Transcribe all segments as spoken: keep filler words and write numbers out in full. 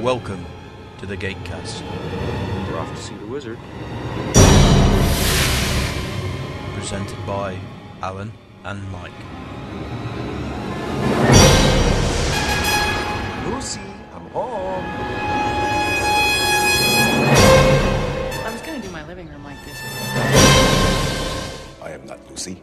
Welcome to the Gatecast. We're off to see the wizard. Presented by Alan and Mike. Lucy, I'm home. I was going to do my living room like this. I am not Lucy.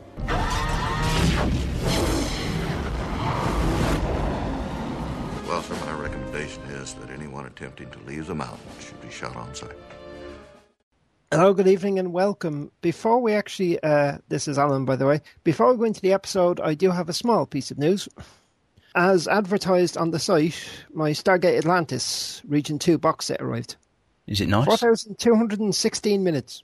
Well, sir, my recommendation is that anyone attempting to leave the mountain should be shot on sight. Hello, good evening and welcome. Before we actually, uh, this is Alan by the way, before we go into the episode, I do have a small piece of news. As advertised on the site, my Stargate Atlantis Region two box set arrived. Is it nice? four thousand two hundred sixteen minutes.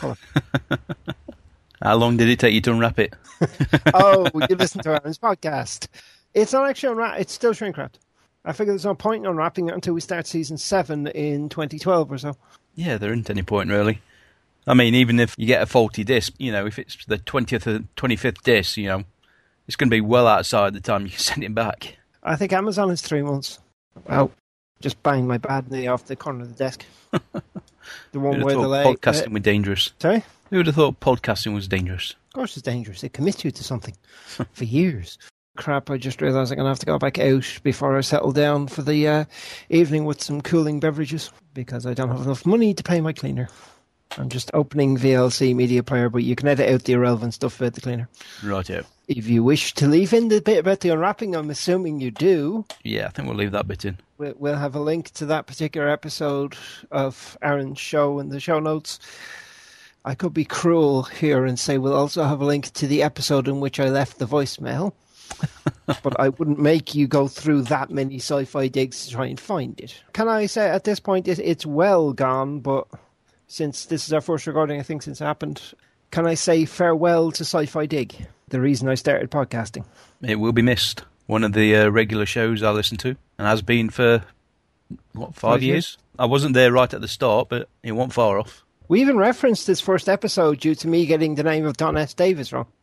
How long did it take you to unwrap it? Oh, you listen to Aaron's podcast. It's not actually unwrapped, it's still shrink wrapped. I figure there's no point in unwrapping it until we start season seven in twenty twelve or so. Yeah, there isn't any point really. I mean, even if you get a faulty disc, you know, if it's the twentieth or twenty-fifth disc, you know, it's going to be well outside the time you can send it back. I think Amazon is three months. Wow. Just banged my bad knee off the corner of the desk. The one where the leg... podcasting uh, was dangerous. Sorry? Who would have thought podcasting was dangerous? Of course it's dangerous. It commits you to something for years. Crap, I just realised I'm going to have to go back out before I settle down for the uh, evening with some cooling beverages because I don't have enough money to pay my cleaner. I'm just opening V L C Media Player, but you can edit out the irrelevant stuff about the cleaner. Righto. If you wish to leave in the bit about the unwrapping, I'm assuming you do. Yeah, I think we'll leave that bit in. We'll have a link to that particular episode of Aaron's show in the show notes. I could be cruel here and say we'll also have a link to the episode in which I left the voicemail. But I wouldn't make you go through that many sci-fi digs to try and find it. Can I say at this point it, it's well gone, but since this is our first recording, I think, since it happened, can I say farewell to Sci-Fi Dig, the reason I started podcasting? It will be missed. One of the uh, regular shows I listen to, and has been for, what, five, five years? years? I wasn't there right at the start, but it wasn't far off. We even referenced this first episode due to me getting the name of Don S. Davis wrong.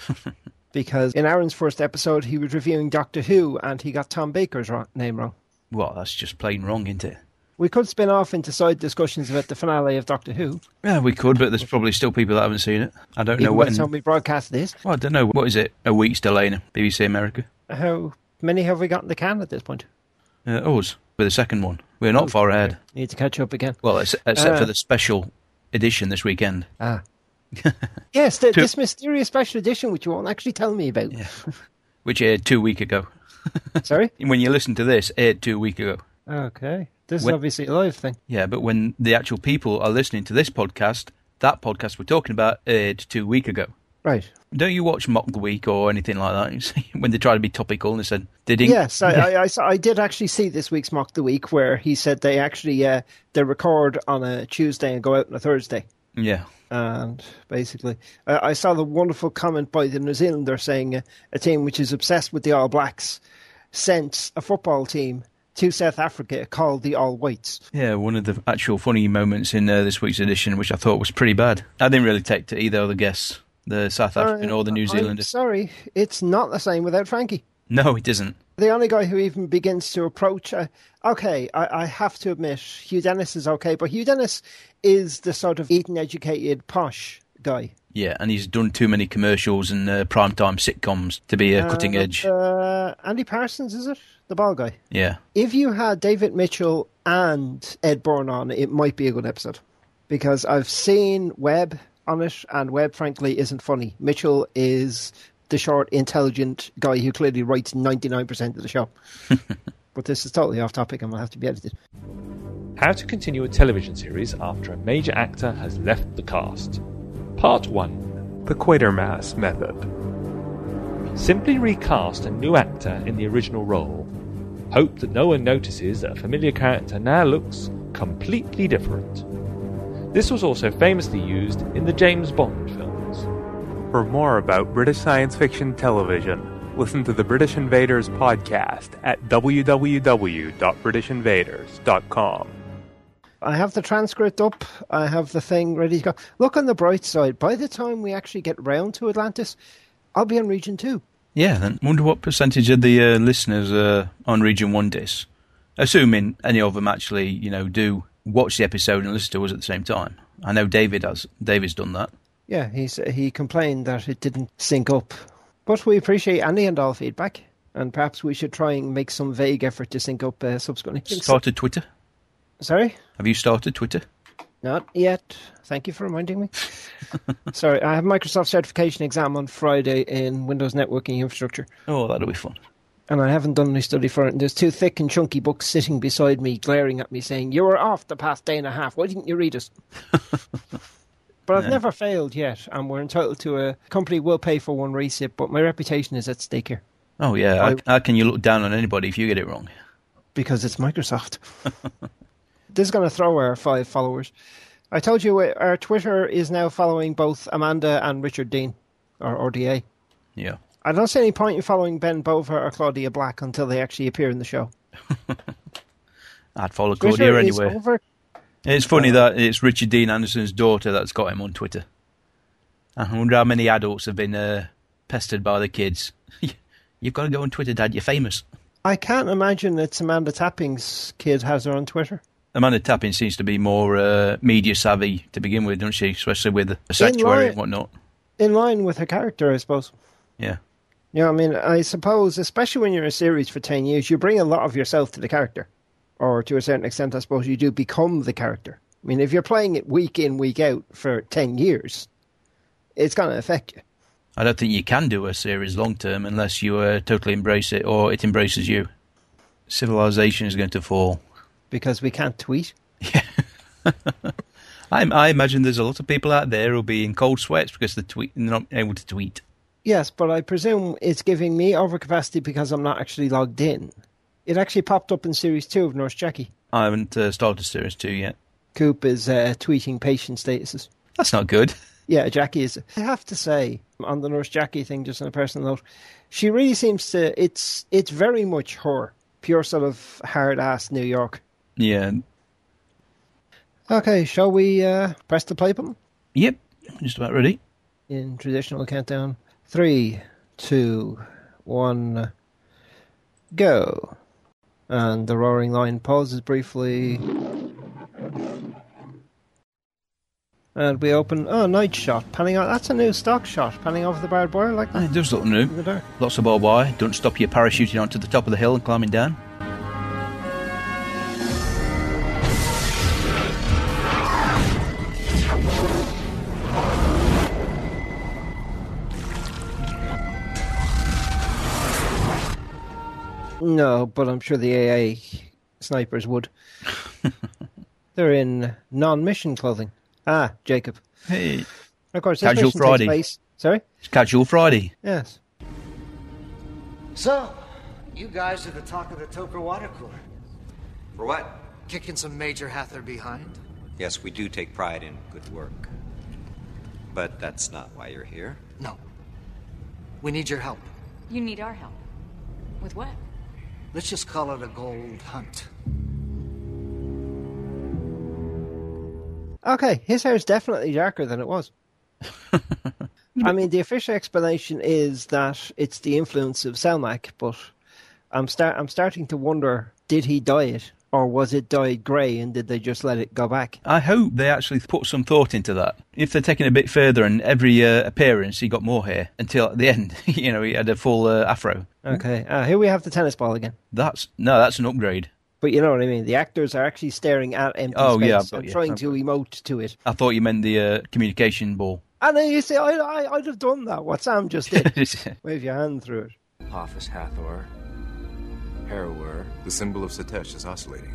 Because in Aaron's first episode, he was reviewing Doctor Who, and he got Tom Baker's wrong, name wrong. Well, that's just plain wrong, isn't it? We could spin off into side discussions about the finale of Doctor Who. Yeah, we could, but there's probably still people that haven't seen it. I don't know Even when. Even when we broadcast this. Well, I don't know. What is it? A week's delay in B B C America? How many have we got in the can at this point? Uh, us, with the second one. We're not oh, far ahead. Need to catch up again. Well, ex- except uh, for the special edition this weekend. Ah. Yes, the, this mysterious special edition which you won't actually tell me about. Yeah. Which aired two weeks ago. Sorry? When you listen to this, aired two weeks ago. Okay. This when, is obviously a live thing. Yeah, but when the actual people are listening to this podcast, that podcast we're talking about aired two weeks ago. Right. Don't you watch Mock the Week or anything like that? You see, when they try to be topical and they said they didn't. Yes, I, I, I, I did actually see this week's Mock the Week where he said they actually uh, they record on a Tuesday and go out on a Thursday. Yeah. And basically, uh, I saw the wonderful comment by the New Zealander saying uh, a team which is obsessed with the All Blacks sent a football team to South Africa called the All Whites. Yeah, one of the actual funny moments in uh, this week's edition, which I thought was pretty bad. I didn't really take to either of the guests, the South African uh, or the New Zealander. I'm sorry, it's not the same without Frankie. No, it isn't. The only guy who even begins to approach... Uh, okay, I, I have to admit, Hugh Dennis is okay, but Hugh Dennis is the sort of Eton-educated, posh guy. Yeah, and he's done too many commercials and uh, primetime sitcoms to be a uh, cutting edge. Uh, Andy Parsons, is it? The ball guy. Yeah. If you had David Mitchell and Ed Byrne on, it might be a good episode. Because I've seen Webb on it, and Webb, frankly, isn't funny. Mitchell is the short, intelligent guy who clearly writes ninety-nine percent of the show. But this is totally off topic and will have to be edited. How to continue a television series after a major actor has left the cast. Part one. The Quatermass Method. Simply recast a new actor in the original role. Hope that no one notices that a familiar character now looks completely different. This was also famously used in the James Bond films. For more about British science fiction television, listen to the British Invaders podcast at w w w dot british invaders dot com. I have the transcript up. I have the thing ready to go. Look on the bright side. By the time we actually get round to Atlantis, I'll be on Region two. Yeah, then wonder what percentage of the uh, listeners are on Region one disc. Assuming any of them actually, you know, do watch the episode and listen to us at the same time. I know David has. David's done that. Yeah, he's, he complained that it didn't sync up. But we appreciate any and all feedback, and perhaps we should try and make some vague effort to sync up uh, subsequently. Started Twitter? Sorry? Have you started Twitter? Not yet. Thank you for reminding me. Sorry, I have a Microsoft certification exam on Friday in Windows networking infrastructure. Oh, that'll be fun. And I haven't done any study for it. And there's two thick and chunky books sitting beside me, glaring at me, saying, "You were off the past day and a half. Why didn't you read it?" But I've yeah. never failed yet, and we're entitled to a company will pay for one recip, but my reputation is at stake here. Oh, yeah. I, how can you look down on anybody if you get it wrong? Because it's Microsoft. This is going to throw our five followers. I told you our Twitter is now following both Amanda and Richard Dean, or R D A. Yeah. I don't see any point in following Ben Bova or Claudia Black until they actually appear in the show. I'd follow Twitter Claudia anyway. Over... It's funny uh, that it's Richard Dean Anderson's daughter that's got him on Twitter. I wonder how many adults have been uh, pestered by the kids. You've got to go on Twitter, Dad. You're famous. I can't imagine it's Amanda Tapping's kid has her on Twitter. Amanda Tapping seems to be more uh, media savvy to begin with, doesn't she? Especially with a sanctuary and whatnot. In line with her character, I suppose. Yeah. You know, I mean, I suppose, especially when you're in a series for ten years, you bring a lot of yourself to the character. Or to a certain extent, I suppose, you do become the character. I mean, if you're playing it week in, week out for ten years, it's going to affect you. I don't think you can do a series long term unless you uh, totally embrace it or it embraces you. Civilization is going to fall. Because we can't tweet? Yeah. I, I imagine there's a lot of people out there who'll be in cold sweats because they're, tweet, they're not able to tweet. Yes, but I presume it's giving me overcapacity because I'm not actually logged in. It actually popped up in Series two of Nurse Jackie. I haven't uh, started Series two yet. Coop is uh, tweeting patient statuses. That's not good. Yeah, Jackie is. I have to say, on the Nurse Jackie thing, just on a personal note, she really seems to, it's it's very much her. Pure sort of hard-ass New York. Yeah. Okay, shall we uh, press the play button? Yep, just about ready. In traditional countdown. Three, two, one, go. And the roaring lion pauses briefly. And we open... Oh, night shot. Panning out. That's a new stock shot. Panning over the barbed wire like that. It does look new. Lots of barbed wire. Don't stop you parachuting onto the top of the hill and climbing down. No, but I'm sure the A A snipers would. They're in non-mission clothing. Ah, Jacob. Hey. Of course, Casual Friday. Place... Sorry? It's Casual Friday. Yes. So, you guys are the talk of the Toker water cooler. For what? Kicking some Major Hather behind? Yes, we do take pride in good work. But that's not why you're here. No. We need your help. You need our help. With what? Let's just call it a gold hunt. Okay, his hair's definitely darker than it was. I mean, the official explanation is that it's the influence of Selmac, but I'm start I'm starting to wonder, did he dye it? Or was it dyed grey and did they just let it go back? I hope they actually put some thought into that. If they're taking a bit further and every uh, appearance he got more hair until at the end, you know, he had a full uh, afro. Okay, uh, here we have the tennis ball again. That's No, that's an upgrade. But you know what I mean? The actors are actually staring at empty oh, space yeah, and yeah, trying to emote to it. I thought you meant the uh, communication ball. And then you say, I, I, I'd have done that, what Sam just did. Wave your hand through it. Hoffus Hathor. Harrower. The symbol of Satesh is oscillating.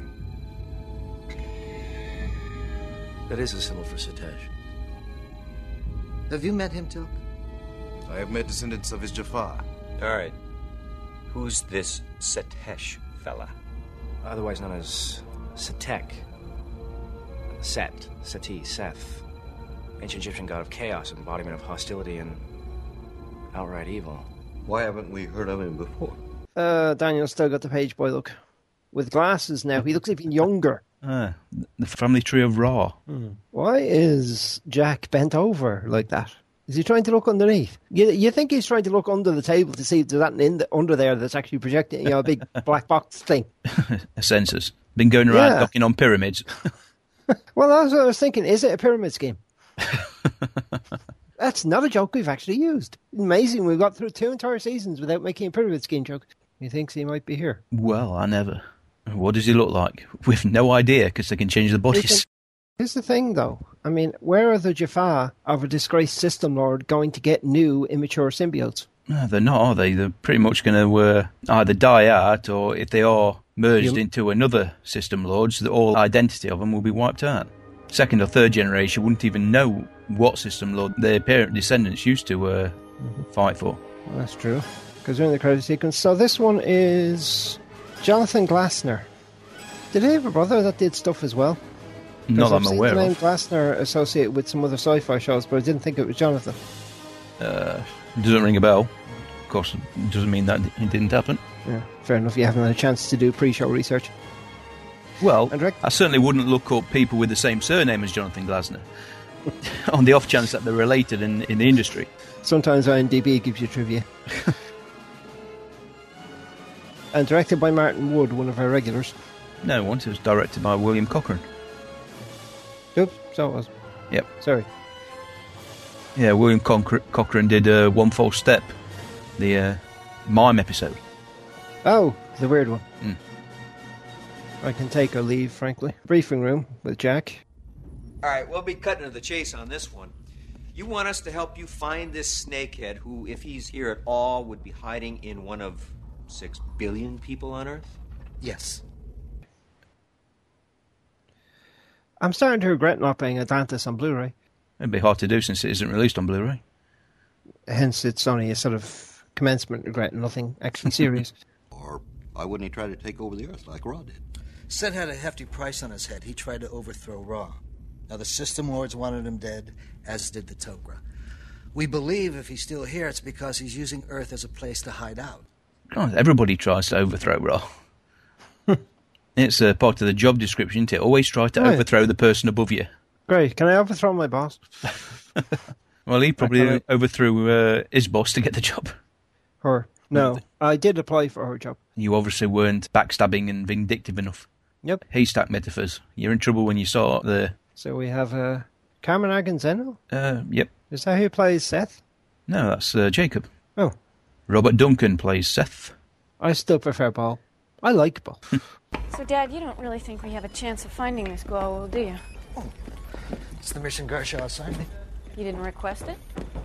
That is a symbol for Satesh. Have you met him, Tilk? I have met descendants of his Jafar. All right. Who's this Satesh fella? Otherwise known as Satek. Set. Seti. Seth. Ancient Egyptian god of chaos, embodiment of hostility and outright evil. Why haven't we heard of him before? Uh, Daniel's still got the page boy look. With glasses now. He looks even younger. Ah, the family tree of Ra. Hmm. Why is Jack bent over like that? Is he trying to look underneath? You, you think he's trying to look under the table to see if there's that in the, under there that's actually projecting, you know, a big black box thing? A census. Been going around Yeah. knocking on pyramids. Well, that's what I was thinking. Is it a pyramid scheme? That's not a joke we've actually used. Amazing. We've got through two entire seasons without making a pyramid scheme joke. He thinks he might be here. Well, I never. What does he look like? We've no idea because they can change the bodies. Here's the thing, though. I mean, where are the Jaffa of a disgraced system lord going to get new immature symbiotes? No, they're not, are they? They're pretty much going to uh, either die out, or if they are merged You- into another system lords, the all identity of them will be wiped out. Second or third generation wouldn't even know what system lord their parent descendants used to uh, fight for. Well, that's true. Because we're in the credit sequence. So this one is Jonathan Glasner. Did he have a brother that did stuff as well? Not that I'm I've seen aware the name of. Glasner associated with some other sci-fi shows, but I didn't think it was Jonathan. Uh, doesn't ring a bell. Of course, it doesn't mean that it didn't happen. Yeah, fair enough. You haven't had a chance to do pre-show research. Well, And Rick? I certainly wouldn't look up people with the same surname as Jonathan Glasner, on the off chance that they're related in, in the industry. Sometimes IMDb gives you trivia. And directed by Martin Wood, one of our regulars. No, once it was directed by William Cochran. Oops, so it was. Yep. Sorry. Yeah, William Conch- Cochran did uh, One False Step, the uh, mime episode. Oh, the weird one. Mm. I can take or leave, frankly. Briefing room with Jack. All right, we'll be cutting to the chase on this one. You want us to help you find this snakehead who, if he's here at all, would be hiding in one of six billion people on Earth? Yes. I'm starting to regret not playing Atlantis on Blu-ray. It'd be hard to do since it isn't released on Blu-ray. Hence, it's only a sort of commencement regret, nothing actually serious. Or why wouldn't he try to take over the Earth like Raw did? Set had a hefty price on his head. He tried to overthrow Ra. Now, the System Lords wanted him dead, as did the Togra. We believe if he's still here, it's because he's using Earth as a place to hide out. God, everybody tries to overthrow Ra. It's a part of the job description, isn't it? Always try to Right. overthrow the person above you. Great. Can I overthrow my boss? Well, he probably Okay. overthrew uh, his boss to get the job. Her? No. I did apply for her job. You obviously weren't backstabbing and vindictive enough. Yep. Haystack metaphors. You're in trouble when you saw it there. So we have uh, Carmen Agonzeno? Uh, yep. Is that who plays Seth? No, that's uh, Jacob. Oh. Robert Duncan plays Seth. I still prefer Paul. I like Paul. So, Dad, you don't really think we have a chance of finding this glow, do you? It's the mission Gershaw assigned me. You didn't request it?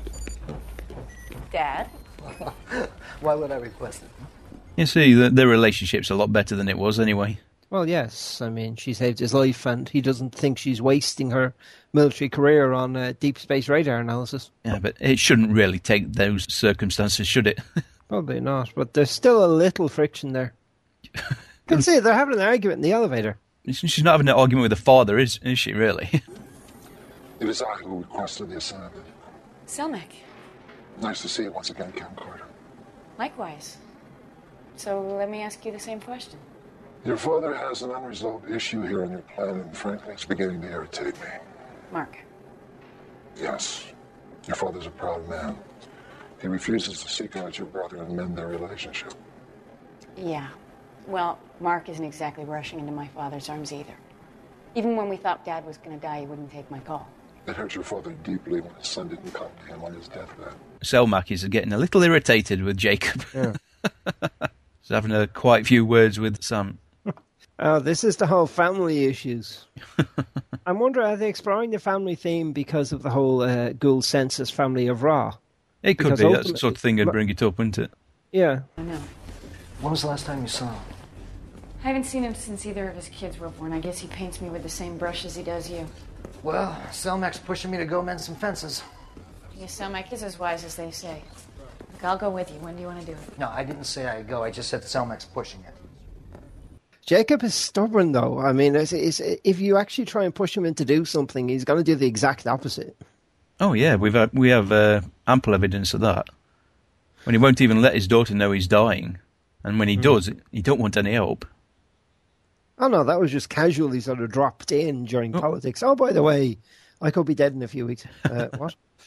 Dad? Why would I request it? You see, the, their relationship's a lot better than it was anyway. Well, yes. I mean, she saved his life, and he doesn't think she's wasting her military career on uh, deep space radar analysis. Yeah, but it shouldn't really take those circumstances, should it? Probably not, but there's still a little friction there. You can see they're having an argument in the elevator. She's not having an argument with her father, is, is she, really? It is I who requested the assignment. Selmac. Nice to see you once again, Cam Carter. Likewise. So, let me ask you the same question. Your father has an unresolved issue here on your planet, and frankly, it's beginning to irritate me. Mark. Yes, your father's a proud man. He refuses to seek out your brother and mend their relationship. Yeah. Well, Mark isn't exactly rushing into my father's arms either. Even when we thought Dad was going to die, he wouldn't take my call. It hurt your father deeply when his son didn't come to him on his deathbed. Selmac is getting a little irritated with Jacob. Yeah. He's having a quite few words with Sam. Oh, this is the whole family issues. I'm wondering, are they exploring the family theme because of the whole uh, Ghoul census family of Ra? It could Because be. That's the ultimately- sort of thing that'd bring it up, wouldn't it? Yeah. I know. When was the last time you saw him? I haven't seen him since either of his kids were born. I guess he paints me with the same brush as he does you. Well, Selmac's pushing me to go mend some fences. You sound like he's as wise as they say. Look, I'll go with you. When do you want to do it? No, I didn't say I'd go. I just said Selmac's pushing it. Jacob is stubborn, though. I mean, it's, it's, if you actually try and push him into do something, he's going to do the exact opposite. Oh yeah, we've had, we have uh, ample evidence of that. When he won't even let his daughter know he's dying, and when he Mm. does, he don't want any help. Oh, no, that was just casually sort of dropped in during Oh. politics. Oh, by the way, I could be dead in a few weeks. Uh, what?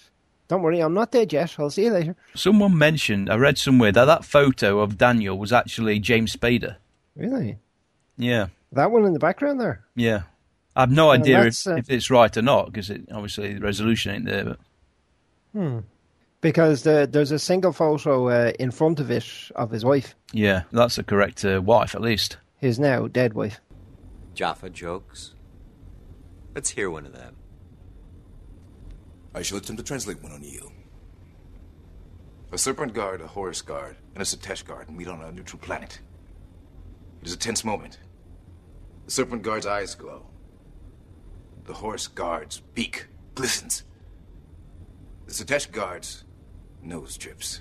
Don't worry, I'm not dead yet. I'll see you later. Someone mentioned, I read somewhere, that that photo of Daniel was actually James Spader. Really? Yeah. That one in the background there? Yeah. I have no Well, idea if, that's, uh, if it's right or not, because it, obviously the resolution ain't there. But Hmm. Because the, there's a single photo uh, in front of it of his wife. yeah, that's the correct uh, wife, at least. His now dead wife. Jaffa jokes. Let's hear one of them. I shall attempt to translate one on you. A serpent guard, a Horus guard, and a Satesh guard meet on a neutral planet. It is a tense moment. The serpent guard's eyes glow. The Horus guard's beak glistens. The Satesh guard's nose drips.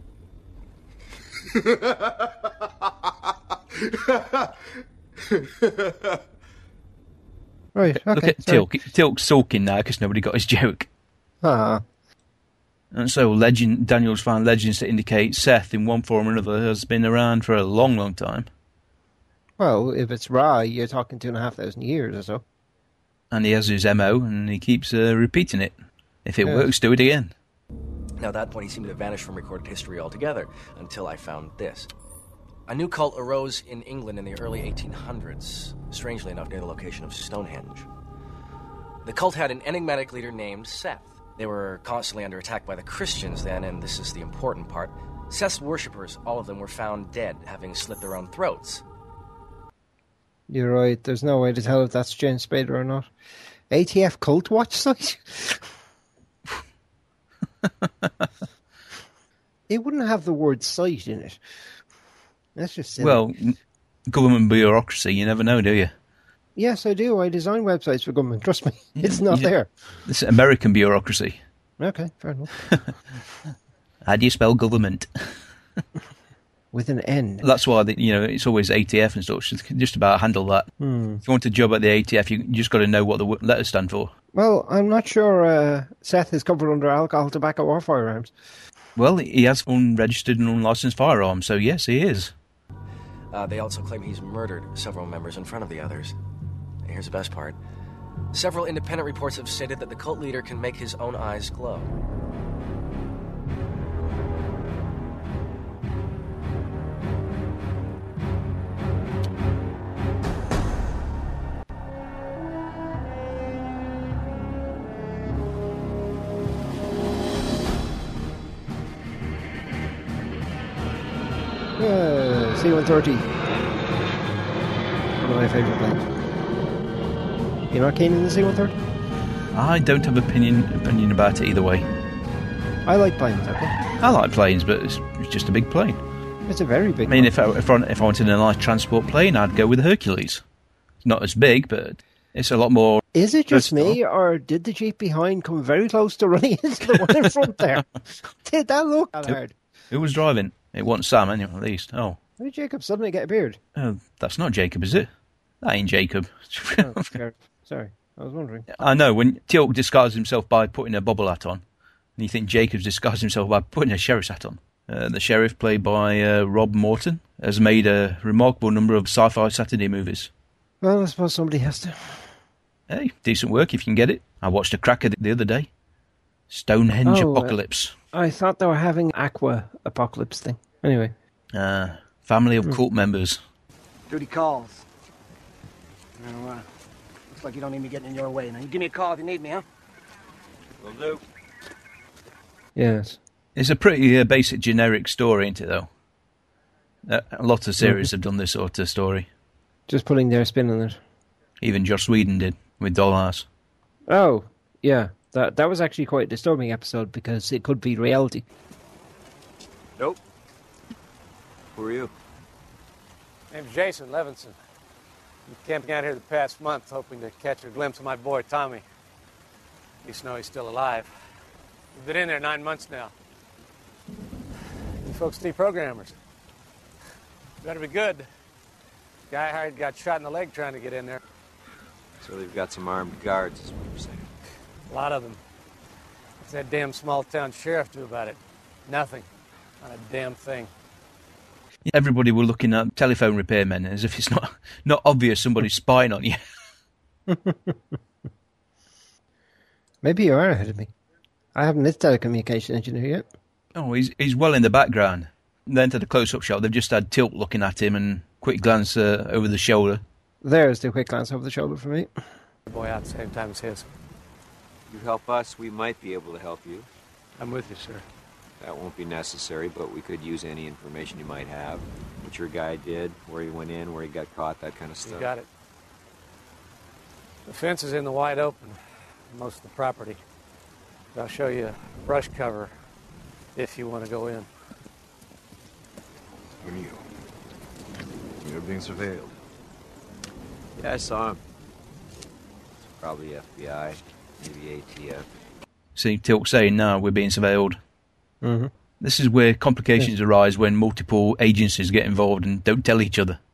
Right, okay. Look at sorry. Tilk. Tilk's sulking now because nobody got his joke. Ah. And so legend, Daniel's found legends that indicate Seth, in one form or another, has been around for a long, long time. Well, if it's Ra, you're talking two and a half thousand years or so. And he has his M O, and he keeps uh, repeating it. If it Yes. works, do it again. Now, at that point, he seemed to have vanished from recorded history altogether, until I found this. A new cult arose in England in the early eighteen hundreds, strangely enough near the location of Stonehenge. The cult had an enigmatic leader named Seth. They were constantly under attack by the Christians then, and this is the important part. Seth's worshippers, all of them, were found dead, having slit their own throats. You're right. There's no way to tell if that's James Spader or not. A T F Cult Watch site? It wouldn't have the word site in it. That's just silly. Well, n- government bureaucracy, you never know, do you? Yes, I do. I design websites for government. Trust me. It's not Yeah. there. This American bureaucracy. Okay, fair enough. How do you spell government? With an N. That's why, the, you know, it's always A T F and stuff. It's just about handle that. Hmm. If you want a job at the A T F, you you just got to know what the w- letters stand for. Well, I'm not sure uh, Seth is covered under alcohol, tobacco, or firearms. Well, he has unregistered and unlicensed firearms, so yes, he is. Uh, they also claim he's murdered several members in front of the others. Here's the best part. Several independent reports have stated that the cult leader can make his own eyes glow. Uh, C one thirty. One of my favourite planes. You're not keen in the C one thirty? I don't have opinion opinion about it either way. I like planes, okay? I like planes, but it's, it's just a big plane. It's a very big I mean, plane. if I, if, I, if I wanted a nice transport plane, I'd go with the Hercules. It's not as big, but it's a lot more... Is it just versatile. me, or did the Jeep behind come very close to running into the one in front there? Did that look that hard? Who was driving? It wasn't Sam, anyway, at least. Oh, How did Jacob suddenly get a beard? oh that's not Jacob, is it? That ain't Jacob. Oh, sorry. Sorry, I was wondering. I know, when Tilk disguised himself by putting a bobble hat on, and you think Jacobs disguised himself by putting a sheriff's hat on. Uh, the sheriff, played by uh, Rob Morton, has made a remarkable number of sci-fi Saturday movies. Well, I suppose somebody has to. Hey, decent work if you can get it. I watched a cracker the other day. Stonehenge Oh, uh, Apocalypse. I thought they were having Aqua Apocalypse thing. Anyway. Uh, family of cult members. Duty calls. Now, uh, looks like you don't need me getting in your way. Now, you give me a call if you need me, huh? Will do. Yes. It's a pretty uh, basic, generic story, isn't it, though? Uh, a lot of series have done this sort of story. Just putting their spin on it. Even Joss Whedon did, with Dollhouse. Oh, yeah. That that was actually quite a disturbing episode because it could be reality. Nope. Who are you? Name's Jason Levinson. I'm camping out here the past month, hoping to catch a glimpse of my boy, Tommy. At least know he's still alive. We've been in there nine months now. You folks need programmers. Better be good. Guy I hired got shot in the leg trying to get in there. So they've got some armed guards, is what you're saying. A lot of them. What's that damn small-town sheriff do about it? Nothing. Not a damn thing. Everybody were looking at telephone repairmen as if it's not not obvious somebody's spying on you. Maybe you are ahead of me. I haven't hit telecommunication engineer yet. Oh, he's he's well in the background. Then to the close-up shot, they've just had Tilt looking at him and quick glance uh, over the shoulder. There's the quick glance over the shoulder for me. Boy out at the same time as his. You help us, we might be able to help you. I'm with you, sir. That won't be necessary, but we could use any information you might have. What your guy did, where he went in, where he got caught, that kind of stuff. You got it. The fence is in the wide open, most of the property. I'll show you a brush cover if you want to go in. O'Neill, you're being surveilled. Yeah, I saw him. Probably F B I, maybe A T F. See, Tilt saying, no, we're being surveilled. Mm-hmm. This is where complications yeah. arise when multiple agencies get involved and don't tell each other.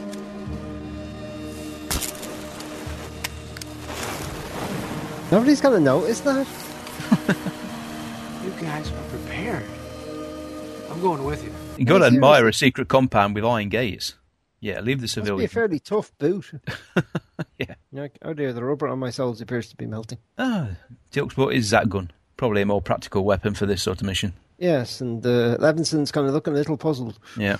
Nobody's going to notice that. You guys were prepared. I'm going with you. You got to admire a secret compound with iron gates. Yeah, leave the civilians. Must be a fairly tough boot. Yeah. Like, oh dear, the rubber on my soles appears to be melting. Ah, Tilt's bought his Zat gun. Probably a more practical weapon for this sort of mission. Yes, and uh, Levinson's kind of looking a little puzzled. Yeah.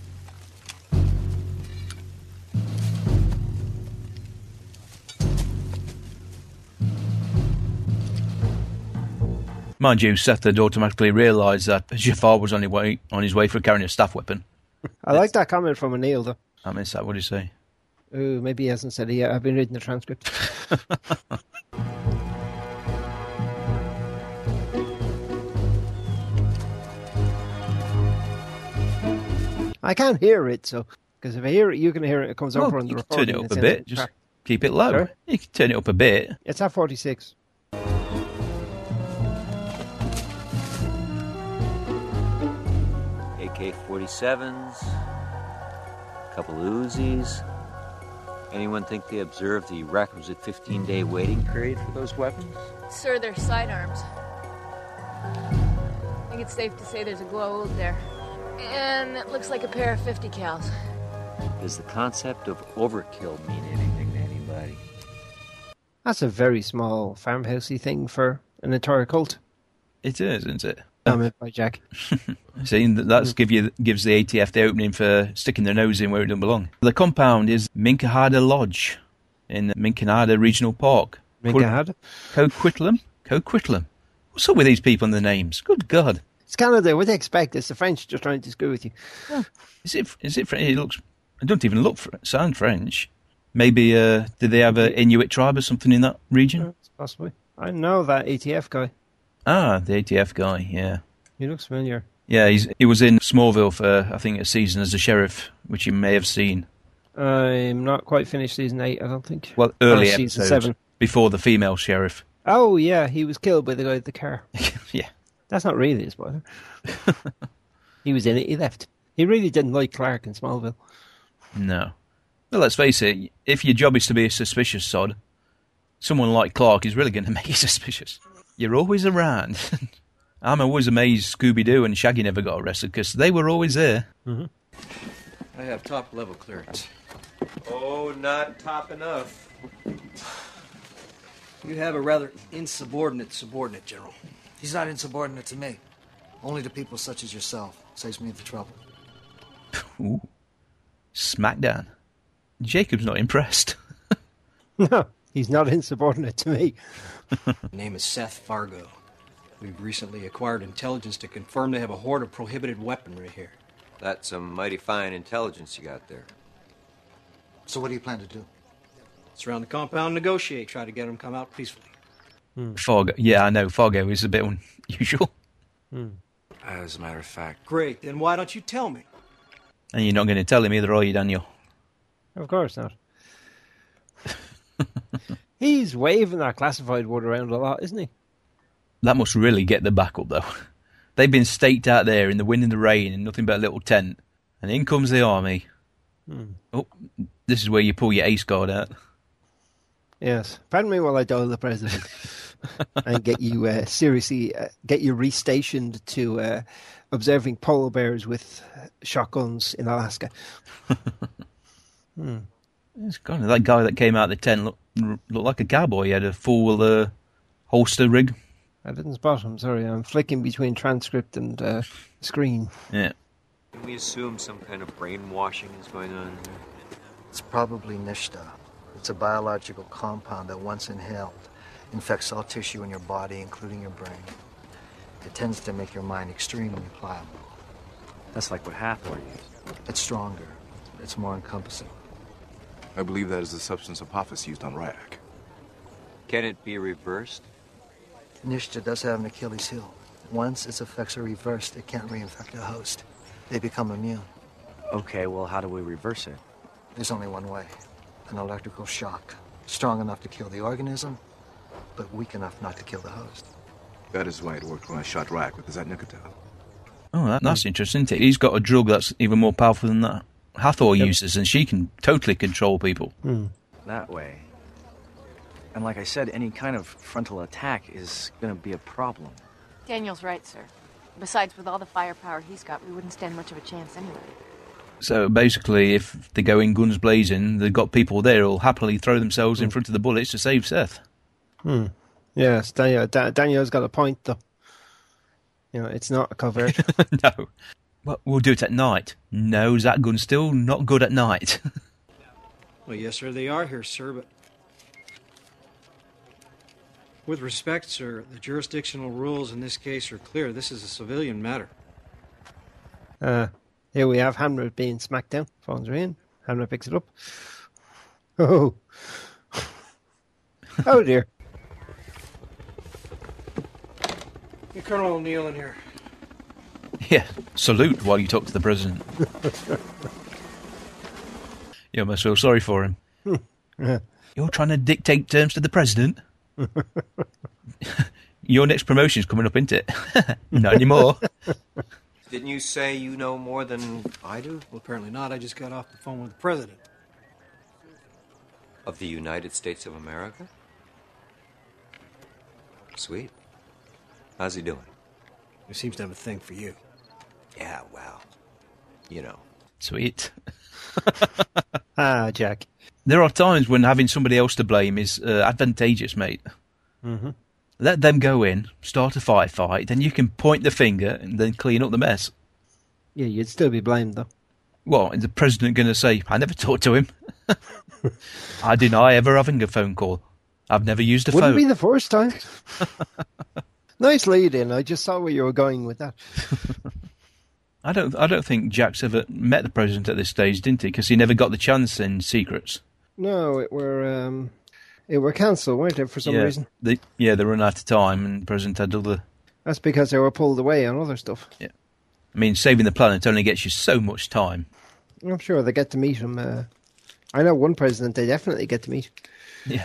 Mind you, Seth had automatically realised that Jafar was on his way on his way for carrying a staff weapon. I like that comment from O'Neill, though. I missed that. What did he say? Oh, maybe he hasn't said it yet. I've been reading the transcript. I can't hear it, so because if I hear it, you can hear it. It comes well, over on the recording. Turn it up a bit. Just track. Keep it low. Sorry? You can turn it up a bit. It's at forty-six. A K forty-sevens, a couple Uzis. Anyone think they observed the requisite fifteen-day waiting period for those weapons? Sir, they're sidearms. I think it's safe to say there's a glow there. And it looks like a pair of fifty cals. Does the concept of overkill mean anything to anybody? That's a very small farmhousey thing for an entire cult. It is, isn't it? Comment by Jack. See, that give you, gives the A T F the opening for sticking their nose in where it doesn't belong. The compound is Minkahada Lodge in Minkahada Regional Park. Minkahada? Coquitlam? Coquitlam. What's up with these people and the names? Good God. It's Canada. What do you expect? It's the French just trying to screw with you. Oh. Is it? Is it French? It looks. I don't even look for, sound French. Maybe uh, did they have an Inuit tribe or something in that region? Yeah, possibly. I know that A T F guy. Ah, the A T F guy. Yeah. He looks familiar. Yeah, he's he was in Smallville for I think a season as a sheriff, which you may have seen. I'm not quite finished season eight. I don't think. Well, early oh, episodes seven before the female sheriff. Oh yeah, he was killed by the guy with the car. Yeah. That's not really a spoiler. He was in it, he left. He really didn't like Clark in Smallville. No. Well, let's face it, if your job is to be a suspicious sod, someone like Clark is really going to make you suspicious. You're always around. I'm always amazed Scooby-Doo and Shaggy never got arrested, because they were always there. Mm-hmm. I have top-level clearance. Oh, not top enough. You have a rather insubordinate subordinate, General. He's not insubordinate to me. Only to people such as yourself. Saves me the trouble. Ooh. Smackdown. Jacob's not impressed. No, he's not insubordinate to me. My name is Seth Fargo. We've recently acquired intelligence to confirm they have a horde of prohibited weaponry here. That's some mighty fine intelligence you got there. So what do you plan to do? Surround the compound, negotiate, try to get them to come out peacefully. Hmm. Fargo, yeah, I know. Fargo is a bit unusual. Hmm. As a matter of fact. Great, then why don't you tell me? And you're not going to tell him either, are you, Daniel? Of course not. He's waving that classified word around a lot, isn't he? That must really get the back up, though. They've been staked out there in the wind and the rain in nothing but a little tent. And in comes the army. Hmm. Oh, this is where you pull your ace card out. Yes. Pardon me while I dial the president and get you uh, seriously, uh, get you restationed to uh, observing polar bears with shotguns in Alaska. hmm. It's kind of that guy that came out of the tent looked, looked like a cowboy. He had a full uh, holster rig. I didn't spot him, sorry. I'm flicking between transcript and uh, screen. Yeah. Can we assume some kind of brainwashing is going on here? It's probably Nishta. It's a biological compound that, once inhaled, infects all tissue in your body, including your brain. It tends to make your mind extremely pliable. That's like what Hathor used. It's stronger. It's more encompassing. I believe that is the substance Apophis used on Ryak. Can it be reversed? Nishta does have an Achilles heel. Once its effects are reversed, it can't reinfect a host. They become immune. Okay, well, how do we reverse it? There's only one way. An electrical shock. Strong enough to kill the organism, but weak enough not to kill the host. That is why it worked when I shot Ryak with the Zatnukatel. Oh, that, that's interesting, isn't it? He's got a drug that's even more powerful than that Hathor yep. uses, and she can totally control people. Hmm. That way. And like I said, any kind of frontal attack is going to be a problem. Daniel's right, sir. Besides, with all the firepower he's got, we wouldn't stand much of a chance anyway. So basically, if they go in guns blazing, they've got people there who'll happily throw themselves mm. in front of the bullets to save Seth. Hmm. Yes, Daniel, da- Daniel's got a point, though. You know, it's not a covert. No. Well, we'll do it at night. No, that gun's still not good at night. Well, yes, sir, they are here, sir, but... With respect, sir, the jurisdictional rules in this case are clear. This is a civilian matter. Uh, here we have Hamlet being smacked down. Phones are in. Hamlet picks it up. Oh. Oh, dear. Hey, Colonel O'Neill in here. Yeah, salute while you talk to the president. You must feel sorry for him. You're trying to dictate terms to the president? Your next promotion's coming up, isn't it? Not anymore. Didn't you say you know more than I do? Well, apparently not. I just got off the phone with the president. Of the United States of America? Sweet. How's he doing? He seems to have a thing for you. Yeah, well, you know. Sweet. Ah, Jack. There are times when having somebody else to blame is uh, advantageous, mate. Mm-hmm. Let them go in, start a firefight, then you can point the finger and then clean up the mess. Yeah, you'd still be blamed, though. What, is the president going to say, I never talked to him? I deny ever having a phone call. I've never used a Wouldn't phone. Wouldn't be the first time. Nice lead in. I just saw where you were going with that. I don't I don't think Jack's ever met the president at this stage, didn't he? Because he never got the chance in Secrets. No, it were um, it were cancelled, weren't they, for some yeah, reason? They, yeah, they run out of time, and the president had other... That's because they were pulled away on other stuff. Yeah. I mean, saving the planet only gets you so much time. I'm sure they get to meet him. Uh, I know one president they definitely get to meet. Yeah.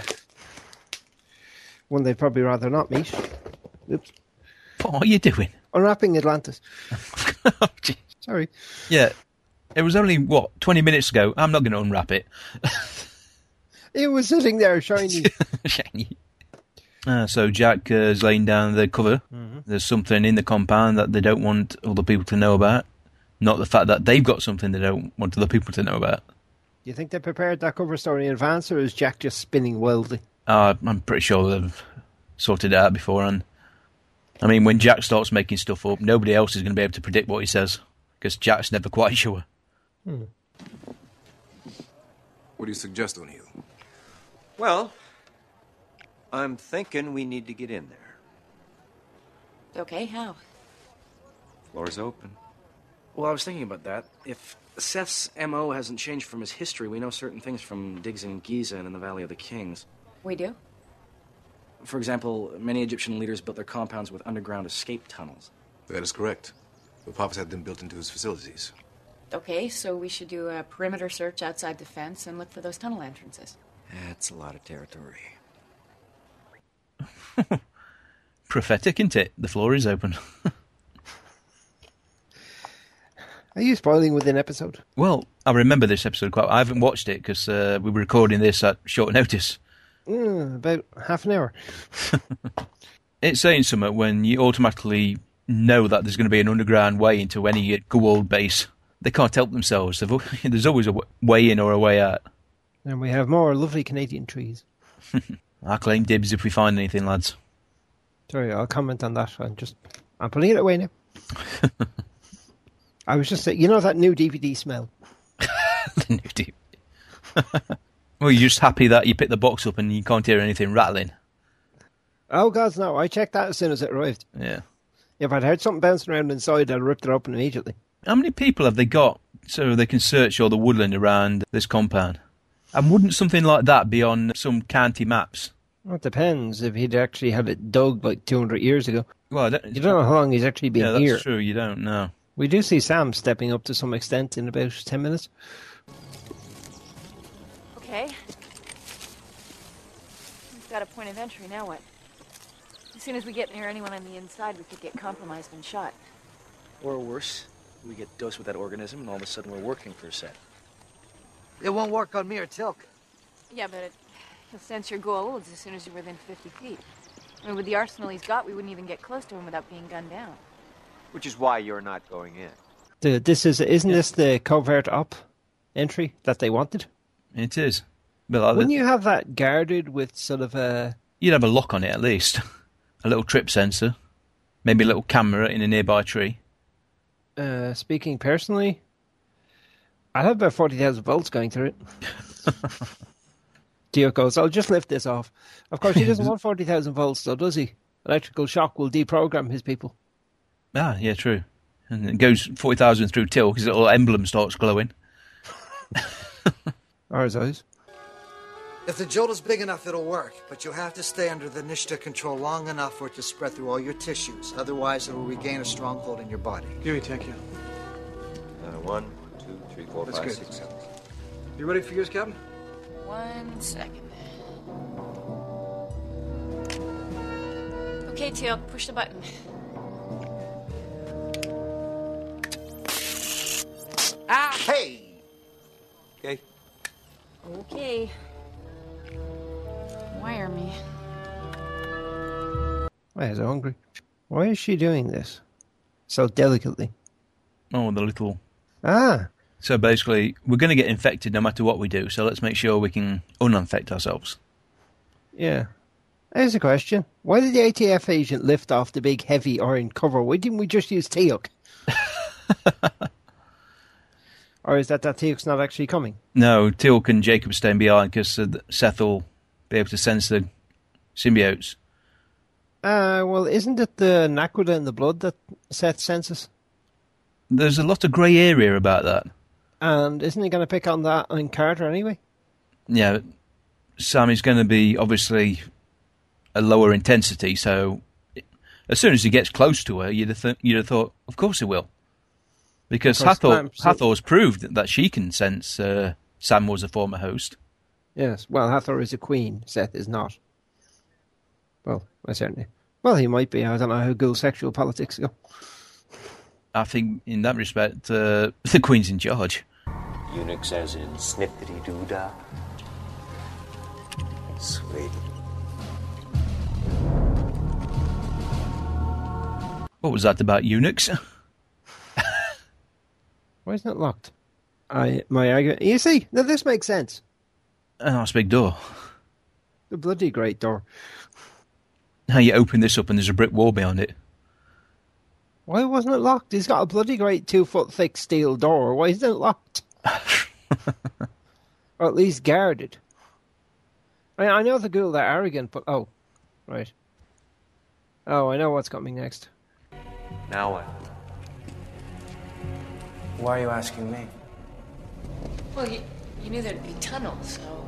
One they'd probably rather not meet. Oops. What are you doing? Unwrapping Atlantis. Oh, sorry. Yeah. It was only, what, twenty minutes ago. I'm not going to unwrap it. It was sitting there, shiny. Shiny. Uh, so Jack uh, is laying down the cover. Mm-hmm. There's something in the compound that they don't want other people to know about. Not the fact that they've got something they don't want other people to know about. Do you think they prepared that cover story in advance, or is Jack just spinning wildly? Uh, I'm pretty sure they've sorted it out beforehand. I mean, when Jack starts making stuff up, nobody else is going to be able to predict what he says, because Jack's never quite sure. Hmm. What do you suggest, O'Neill? Well, I'm thinking we need to get in there. Okay, how? Floor's open. Well, I was thinking about that. If Seth's M O hasn't changed from his history, we know certain things from digs in Giza and in the Valley of the Kings. We do? For example, many Egyptian leaders built their compounds with underground escape tunnels. That is correct. The Apophis had them built into his facilities. Okay, so we should do a perimeter search outside the fence and look for those tunnel entrances. That's a lot of territory. Prophetic, isn't it? The floor is open. Are you spoiling with an episode? Well, I remember this episode quite. I haven't watched it because uh, we were recording this at short notice. Mm, about half an hour. It's saying something when you automatically know that there's going to be an underground way into any Goa'uld base. They can't help themselves. There's always a way in or a way out. And we have more lovely Canadian trees. I'll claim dibs if we find anything, lads. Sorry, I'll comment on that. I'm just, I'm putting it away now. I was just saying, you know that new D V D smell? The new D V D. Well, you're just happy that you picked the box up and you can't hear anything rattling. Oh, God, no. I checked that as soon as it arrived. Yeah. If I'd heard something bouncing around inside, I'd ripped it open immediately. How many people have they got so they can search all the woodland around this compound? And wouldn't something like that be on some county maps? Well, it depends if he'd actually had it dug like two hundred years ago. Well, I don't, you don't know how long he's actually been yeah, that's here. true. You don't know. We do see Sam stepping up to some extent in about ten minutes. Okay. We've got a point of entry, now what? As soon as we get near anyone on the inside, we could get compromised and shot. Or worse, we get dosed with that organism and all of a sudden we're working for Seth. It won't work on me or Tilk. Yeah, but it, he'll sense your goals as soon as you're within fifty feet. I mean, with the arsenal he's got, we wouldn't even get close to him without being gunned down. Which is why you're not going in. The, this is isn't this the covert op entry that they wanted? It is. But like Wouldn't the, you have that guarded with sort of a... You'd have a lock on it at least. A little trip sensor. Maybe a little camera in a nearby tree. Uh, speaking personally, I'd have about forty thousand volts going through it. Dio goes, I'll just lift this off. Of course, he doesn't want forty thousand volts, though, does he? Electrical shock will deprogram his people. Ah, yeah, true. And it goes forty thousand through till because the little emblem starts glowing. Or his eyes. If the jolt is big enough, it'll work, but you'll have to stay under the Nishta control long enough for it to spread through all your tissues. Otherwise, it will regain a stronghold in your body. Give me, thank you. Uh, one, two, three, four, That's five, good. six, seven. You ready for yours, Captain? One second. Okay, Teal, push the button. Ah! Hey! Okay. Okay. Wire me. Why is he hungry? Why is she doing this so delicately? Oh, the little... Ah! So basically, we're going to get infected no matter what we do, so let's make sure we can uninfect ourselves. Yeah. Here's a question. Why did the A T F agent lift off the big heavy iron cover? Why didn't we just use Teal'c? Or is that that Teal'c's not actually coming? No, Teal'c and Jacob staying behind because uh, Seth will be able to sense the symbiotes. Uh, well, isn't it the Naquadah in the blood that Seth senses? There's a lot of grey area about that. And isn't he going to pick on that on Carter anyway? Yeah, Sam is going to be obviously a lower intensity, so as soon as he gets close to her, you'd have, th- you'd have thought, of course he will. Because Hathor, Hathor's proved that she can sense uh, Sam was a former host. Yes, well, Hathor is a queen, Seth is not. Well, I certainly... Well, he might be. I don't know how ghoul sexual politics go. I think, in that respect, uh, the Queen's in charge. Eunuchs as in snippity-doo-dah. Sweet. What was that about eunuchs? Why isn't it locked? I my argument... You see, now this makes sense. A nice big door. The bloody great door. Now you open this up and there's a brick wall behind it. Why wasn't it locked? He's got a bloody great two-foot thick steel door. Why isn't it locked? Or at least guarded. I mean, I know the ghoul are arrogant, but... Oh, right. Oh, I know what's coming next. Now what? Why are you asking me? Well, you, you knew there'd be tunnels, so...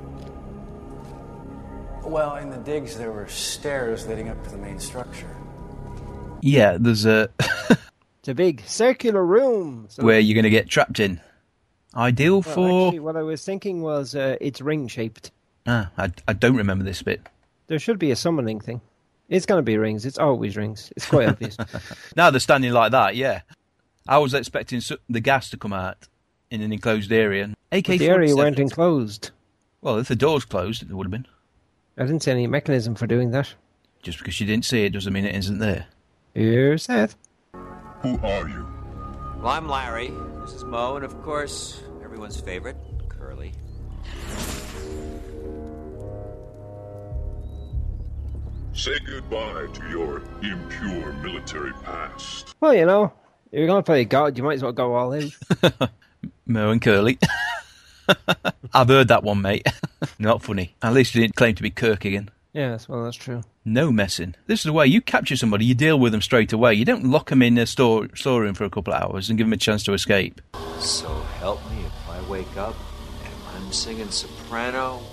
Well, in the digs there were stairs leading up to the main structure. Yeah, there's a... It's a big circular room. So where you're going to get trapped in. Ideal well, for... Actually, what I was thinking was uh, it's ring-shaped. Ah, I, I don't remember this bit. There should be a summoning thing. It's going to be rings. It's always rings. It's quite obvious. Now they're standing like that, yeah. I was expecting the gas to come out in an enclosed area. A K But the area weren't enclosed. Well, if the door's closed, it would have been. I didn't see any mechanism for doing that. Just because you didn't see it doesn't mean it isn't there. Here's Seth. Who are you? Well, I'm Larry. This is Mo, and of course, everyone's favorite, Curly. Say goodbye to your impure military past. Well, you know, if you're going to play God, you might as well go all out. Mo and Curly. I've heard that one, mate. Not funny. At least he didn't claim to be Kirk again. Yes, well, that's true. No messing. This is the way. You capture somebody, you deal with them straight away. You don't lock them in a store, storeroom for a couple of hours and give them a chance to escape. So help me if I wake up and I'm singing soprano.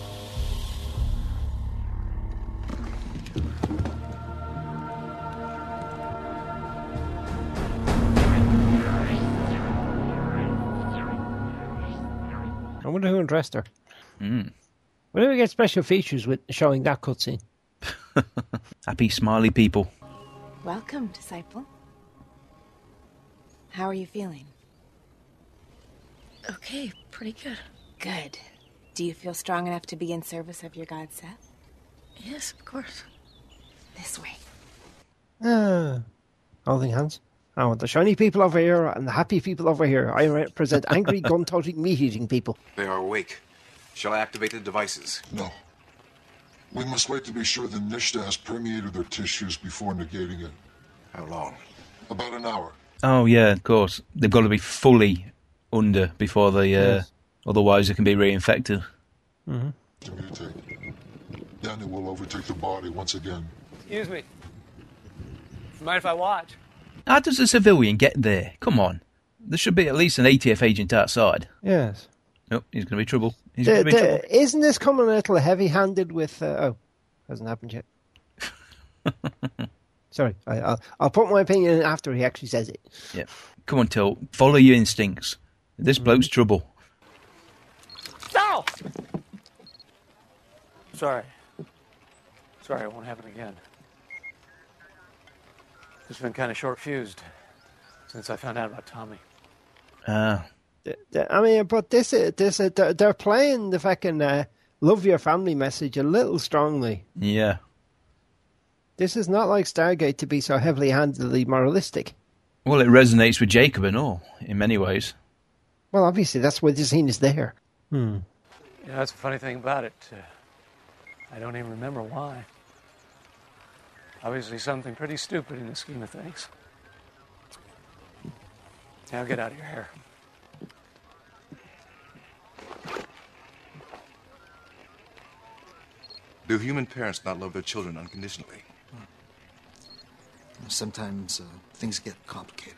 I wonder who undressed her. Mm. When do we get special features with showing that cutscene? Happy, smiley people. Welcome, disciple. How are you feeling? Okay, pretty good. Good. Do you feel strong enough to be in service of your god, Seth? Yes, of course. This way. Ah, holding hands. I want the shiny people over here and the happy people over here. I represent angry, gun-toting, meat-eating people. They are awake. Shall I activate the devices? No. We must wait to be sure the Nishta has permeated their tissues before negating it. How long? About an hour. Oh, yeah, of course. They've got to be fully under before they... Uh, yes. Otherwise, they can be reinfected. Mm-hmm. To mutate. Then it will overtake the body once again. Excuse me. Mind if I watch? How does a civilian get there? Come on. There should be at least an A T F agent outside. Yes. Nope, he's going to be trouble. He's The, going to be the, trouble. isn't this coming a little heavy-handed with... Uh, oh, hasn't happened yet. Sorry, I, I'll, I'll put my opinion in after he actually says it. Yeah. Come on, Till. Follow your instincts. This bloke's trouble. No! Sorry. Sorry, it won't happen again. It's been kind of short-fused since I found out about Tommy. Ah. Uh, I mean, but this, this, they're playing the fucking uh, love your family message a little strongly. Yeah. This is not like Stargate to be so heavily-handedly moralistic. Well, it resonates with Jacob and all, in many ways. Well, obviously, that's why the scene is there. Hmm. You know, that's the funny thing about it. Uh, I don't even remember why. Obviously something pretty stupid in the scheme of things. Now get out of your hair. Do human parents not love their children unconditionally? Sometimes uh, things get complicated.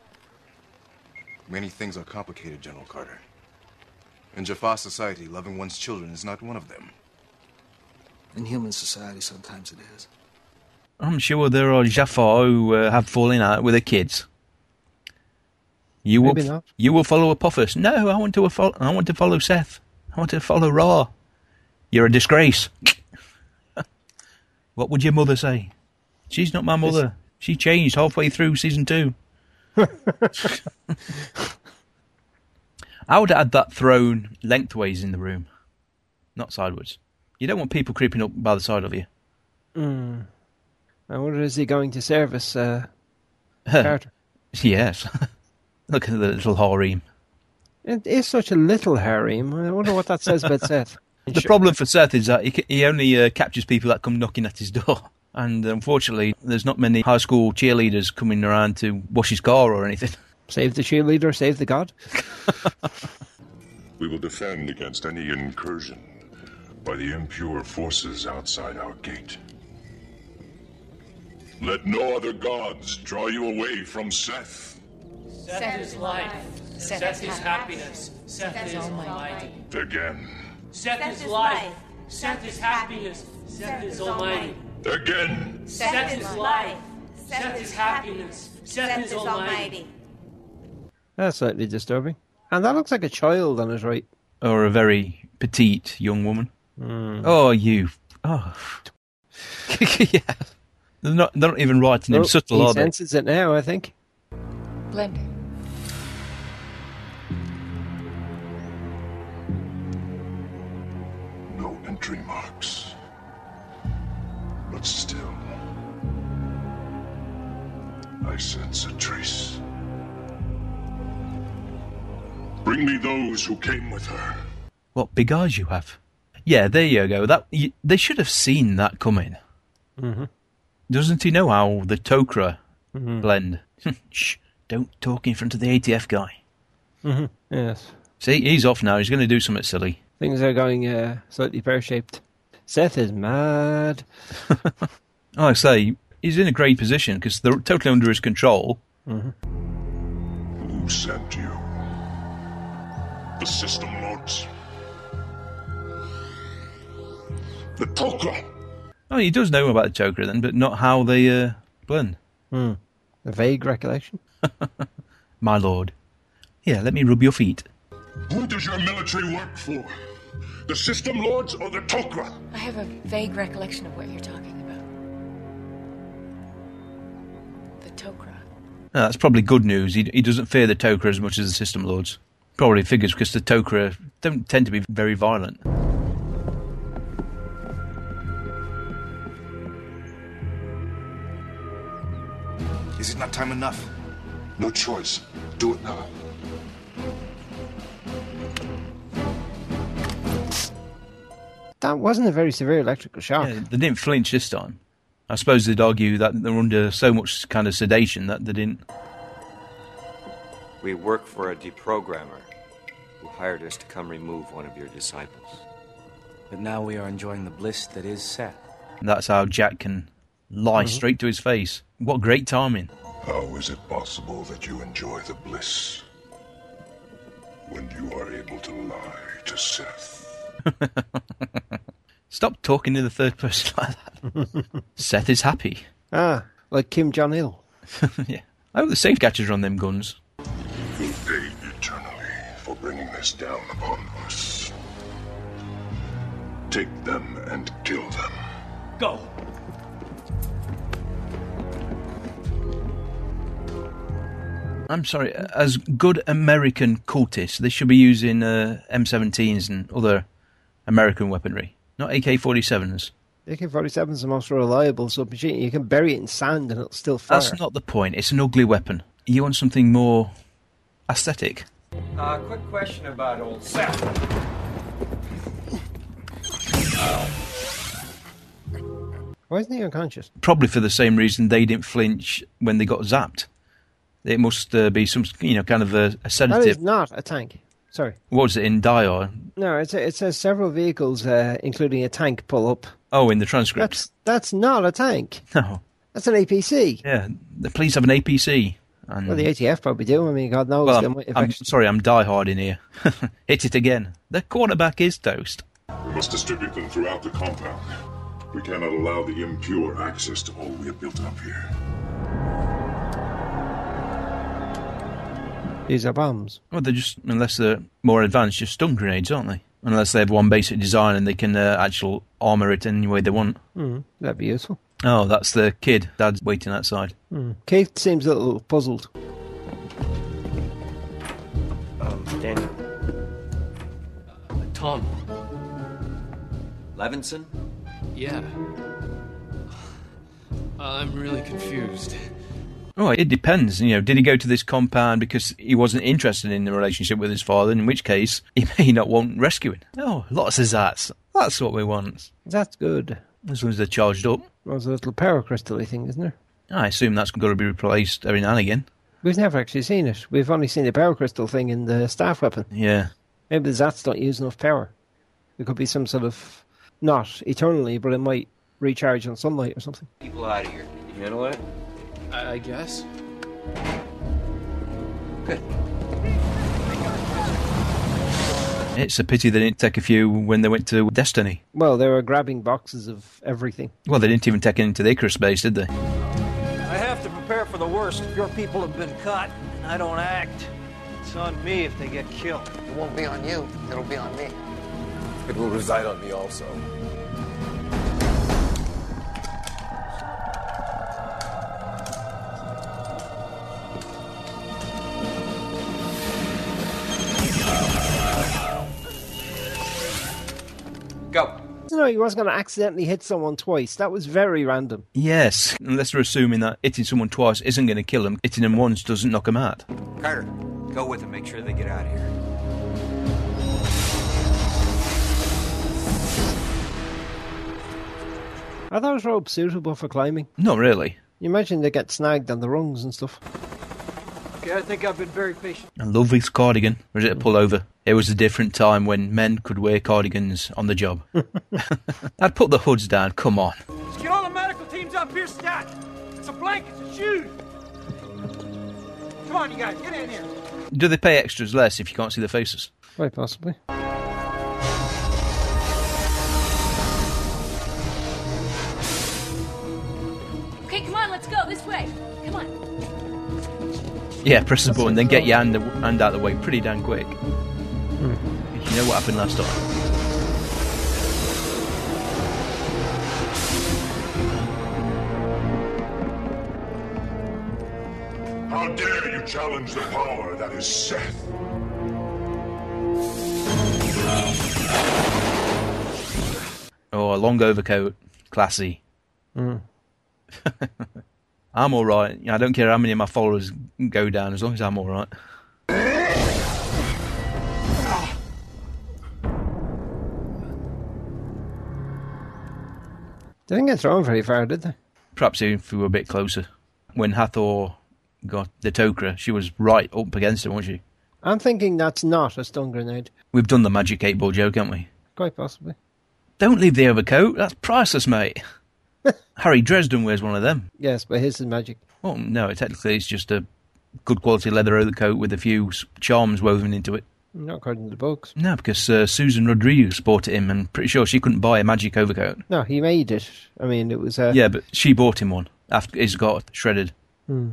Many things are complicated, General Carter. In Jaffa society, loving one's children is not one of them. In human society, sometimes it is. I'm sure there are Jaffa who uh, have fallen out with their kids. You will, Maybe not. You will follow Apophis. No, I want to follow. I want to follow Seth. I want to follow Ra. You're a disgrace. What would your mother say? She's not my mother. She changed halfway through season two. I would add that throne lengthways in the room, not sideways. You don't want people creeping up by the side of you. Hmm. I wonder, is he going to service uh, Carter? Yes. Look at the little harem. It is such a little harem. I wonder what that says about Seth. The problem for Seth is that he, he only uh, captures people that come knocking at his door. And unfortunately, there's not many high school cheerleaders coming around to wash his car or anything. Save the cheerleader, save the god. We will defend against any incursion by the impure forces outside our gate. Let no other gods draw you away from Seth. Seth, Seth is life. Seth, Seth is happiness. Seth, Seth is almighty. Again. Seth, Seth is life. Seth is happiness. Seth is almighty. Again. Seth is life. Seth is happiness. Seth is almighty. That's slightly disturbing. And that looks like a child on his right. Or a very petite young woman. Mm. Oh, you. Oh. Yeah. They're not, they're not even writing him oh, subtle, he are they? He senses it now, I think. Blend. No entry marks. But still, I sense a trace. Bring me those who came with her. What big eyes you have. Yeah, there you go. That you, they should have seen that coming. Mm-hmm. Doesn't he know how the Tok'ra Mhm. blend? Shh, don't talk in front of the A T F guy. Mm-hmm. Yes. See, he's off now. He's going to do something silly. Things are going uh, slightly pear-shaped. Seth is mad. Like I say, he's in a great position because they're totally under his control. Mm-hmm. Who sent you? The System Lords? The Tok'ra? Oh, he does know about the Tok'ra then, but not how they uh, blend. Hmm. A vague recollection. My lord. Here, let me rub your feet. Who does your military work for? The System Lords or the Tok'ra? I have a vague recollection of what you're talking about. The Tok'ra. Oh, that's probably good news. He, he doesn't fear the Tok'ra as much as the System Lords. Probably figures because the Tok'ra don't tend to be very violent. Is it not time enough? No choice. Do it now. That wasn't a very severe electrical shock. Yeah, they didn't flinch this time. I suppose they'd argue that they're under so much kind of sedation that they didn't. We work for a deprogrammer who hired us to come remove one of your disciples. But now we are enjoying the bliss that is Seth. And that's how Jack can lie Mhm. straight to his face. What great timing. How is it possible that you enjoy the bliss when you are able to lie to Seth? Stop talking to the third person like that. Seth is happy. Ah, like Kim Jong-il. Yeah. I hope the safe catchers are on them guns. You pay eternally for bringing this down upon us. Take them and kill them. Go. I'm sorry, as good American cultists, they should be using uh, M seventeens and other American weaponry, not A K forty-sevens. A K forty-seven is the most reliable submachine. You can bury it in sand and it'll still fire. That's not the point. It's an ugly weapon. You want something more aesthetic. Uh, quick question about old Seth. Why isn't he unconscious? Probably for the same reason they didn't flinch when they got zapped. It must uh, be some, you know, kind of a, a That sedative. is not a tank. Sorry. What was it in Dio? No, it's a, it says several vehicles, uh, including a tank, pull up. Oh, in the transcript. That's that's not a tank. No. That's an A P C. Yeah, the police have an A P C. And Well, the A T F probably do. I mean, God knows. Well, they I'm, might have I'm actually- sorry, I'm diehard in here. Hit it again. The quarterback is toast. We must distribute them throughout the compound. We cannot allow the impure access to all we have built up here. These are bombs. Well, they're just, unless they're more advanced, just stun grenades, aren't they? Unless they have one basic design and they can uh, actually armour it any way they want. Mm, that'd be useful. Oh, that's the kid. Dad's waiting outside. Mm. Kate seems a little puzzled. Um, Daniel. Tom. Levinson? Yeah. I'm really confused. Oh, it depends. You know, did he go to this compound because he wasn't interested in the relationship with his father? In which case, he may not want rescuing. Oh, lots of zats. That's what we want. That's good. As long as they're charged up. There's a little power crystal thing, isn't there? I assume that's got to be replaced every now and again. We've never actually seen it. We've only seen the power crystal thing in the staff weapon. Yeah. Maybe the Zats don't use enough power. There could be some sort of, not eternally, but it might recharge on sunlight or something. People out of here. Can you handle that? I, I guess. Good. It's a pity they didn't take a few when they went to Destiny. Well, they were grabbing boxes of everything. Well, they didn't even take it into the Icarus base, did they? I have to prepare for the worst if your people have been caught and I don't act. It's on me if they get killed. It won't be on you. It'll be on me. It will reside on me also. Go. No, he wasn't going to accidentally hit someone twice. That was very random. Yes, unless they're assuming that hitting someone twice isn't going to kill them. Hitting them once doesn't knock them out. Carter, go with them. Make sure they get out of here. Are those ropes suitable for climbing? Not really. You imagine they get snagged on the rungs and stuff. Okay, I think I've been very patient. I love this cardigan. Or is it a pullover? It was a different time when men could wear cardigans on the job. I'd put the hoods down, come on. Let's get all the medical teams up here, stat. Some blankets and shoes. Come on, you guys, get in here. Do they pay extras less if you can't see their faces? Quite possibly. Okay, come on, let's go this way. Come on. Yeah, press the button, then get your hand, hand out of the way pretty damn quick. Hmm. You know what happened last time? How dare you challenge the power that is Seth? Oh, a long overcoat. Classy. Mm. I'm alright. I don't care how many of my followers go down, as long as I'm alright. They didn't get thrown very far, did they? Perhaps if we were a bit closer. When Hathor got the Tok'ra, she was right up against it, wasn't she? I'm thinking that's not a stun grenade. We've done the magic eight ball joke, haven't we? Quite possibly. Don't leave the overcoat. That's priceless, mate. Harry Dresden wears one of them. Yes, but his is magic. Well, no, technically it's just a good quality leather overcoat with a few charms woven into it. Not according to the books. No, because uh, Susan Rodriguez bought it him, and pretty sure she couldn't buy a magic overcoat. No, he made it. I mean, it was... Uh... Yeah, but she bought him one after he's got shredded. Hmm.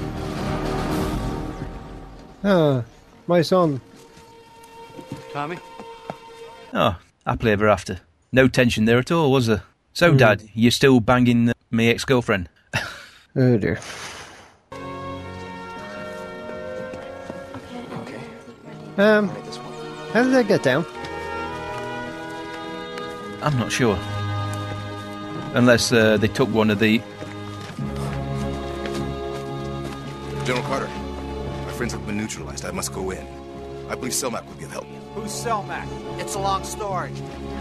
Ah, my son. Tommy? Oh, happily ever after. No tension there at all, was there? So, Hmm. Dad, you're still banging my ex-girlfriend? Oh, dear. Um, how did they get down? I'm not sure. Unless uh, they took one of the... General Carter, my friends have been neutralized. I must go in. I believe Selmac would be of help. Who's Selmac? It's a long story.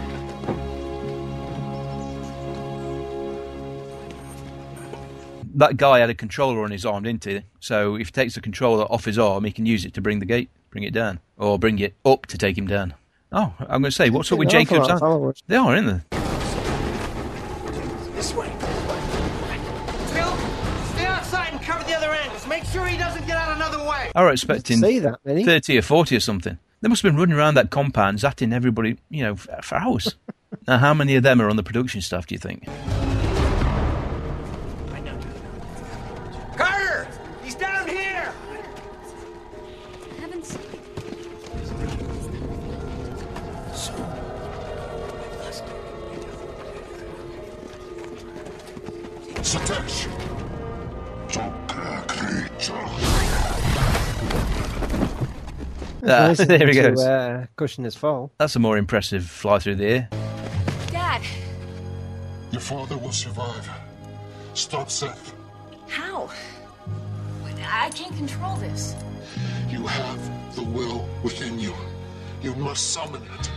That guy had a controller on his arm, didn't he? So if he takes the controller off his arm, he can use it to bring the gate, bring it down. Or bring it up to take him down. Oh, I'm going to say, what's up with Jacob's hand? They are, aren't they? This way. Phil, stay outside and cover the other end. Just make sure he doesn't get out another way. I was expecting say that many. thirty or forty or something. They must have been running around that compound, zatting everybody, you know, for, for hours. Now, how many of them are on the production staff, do you think? Carter! He's down here! I haven't seen it. Satesh! Tok'ra creature. Ah, Nice there he to, goes. Uh, cushion his fall. That's a more impressive fly through the air. Dad, Your father will survive. Stop Seth. how? I can't control this. You have the will within you. You must summon it.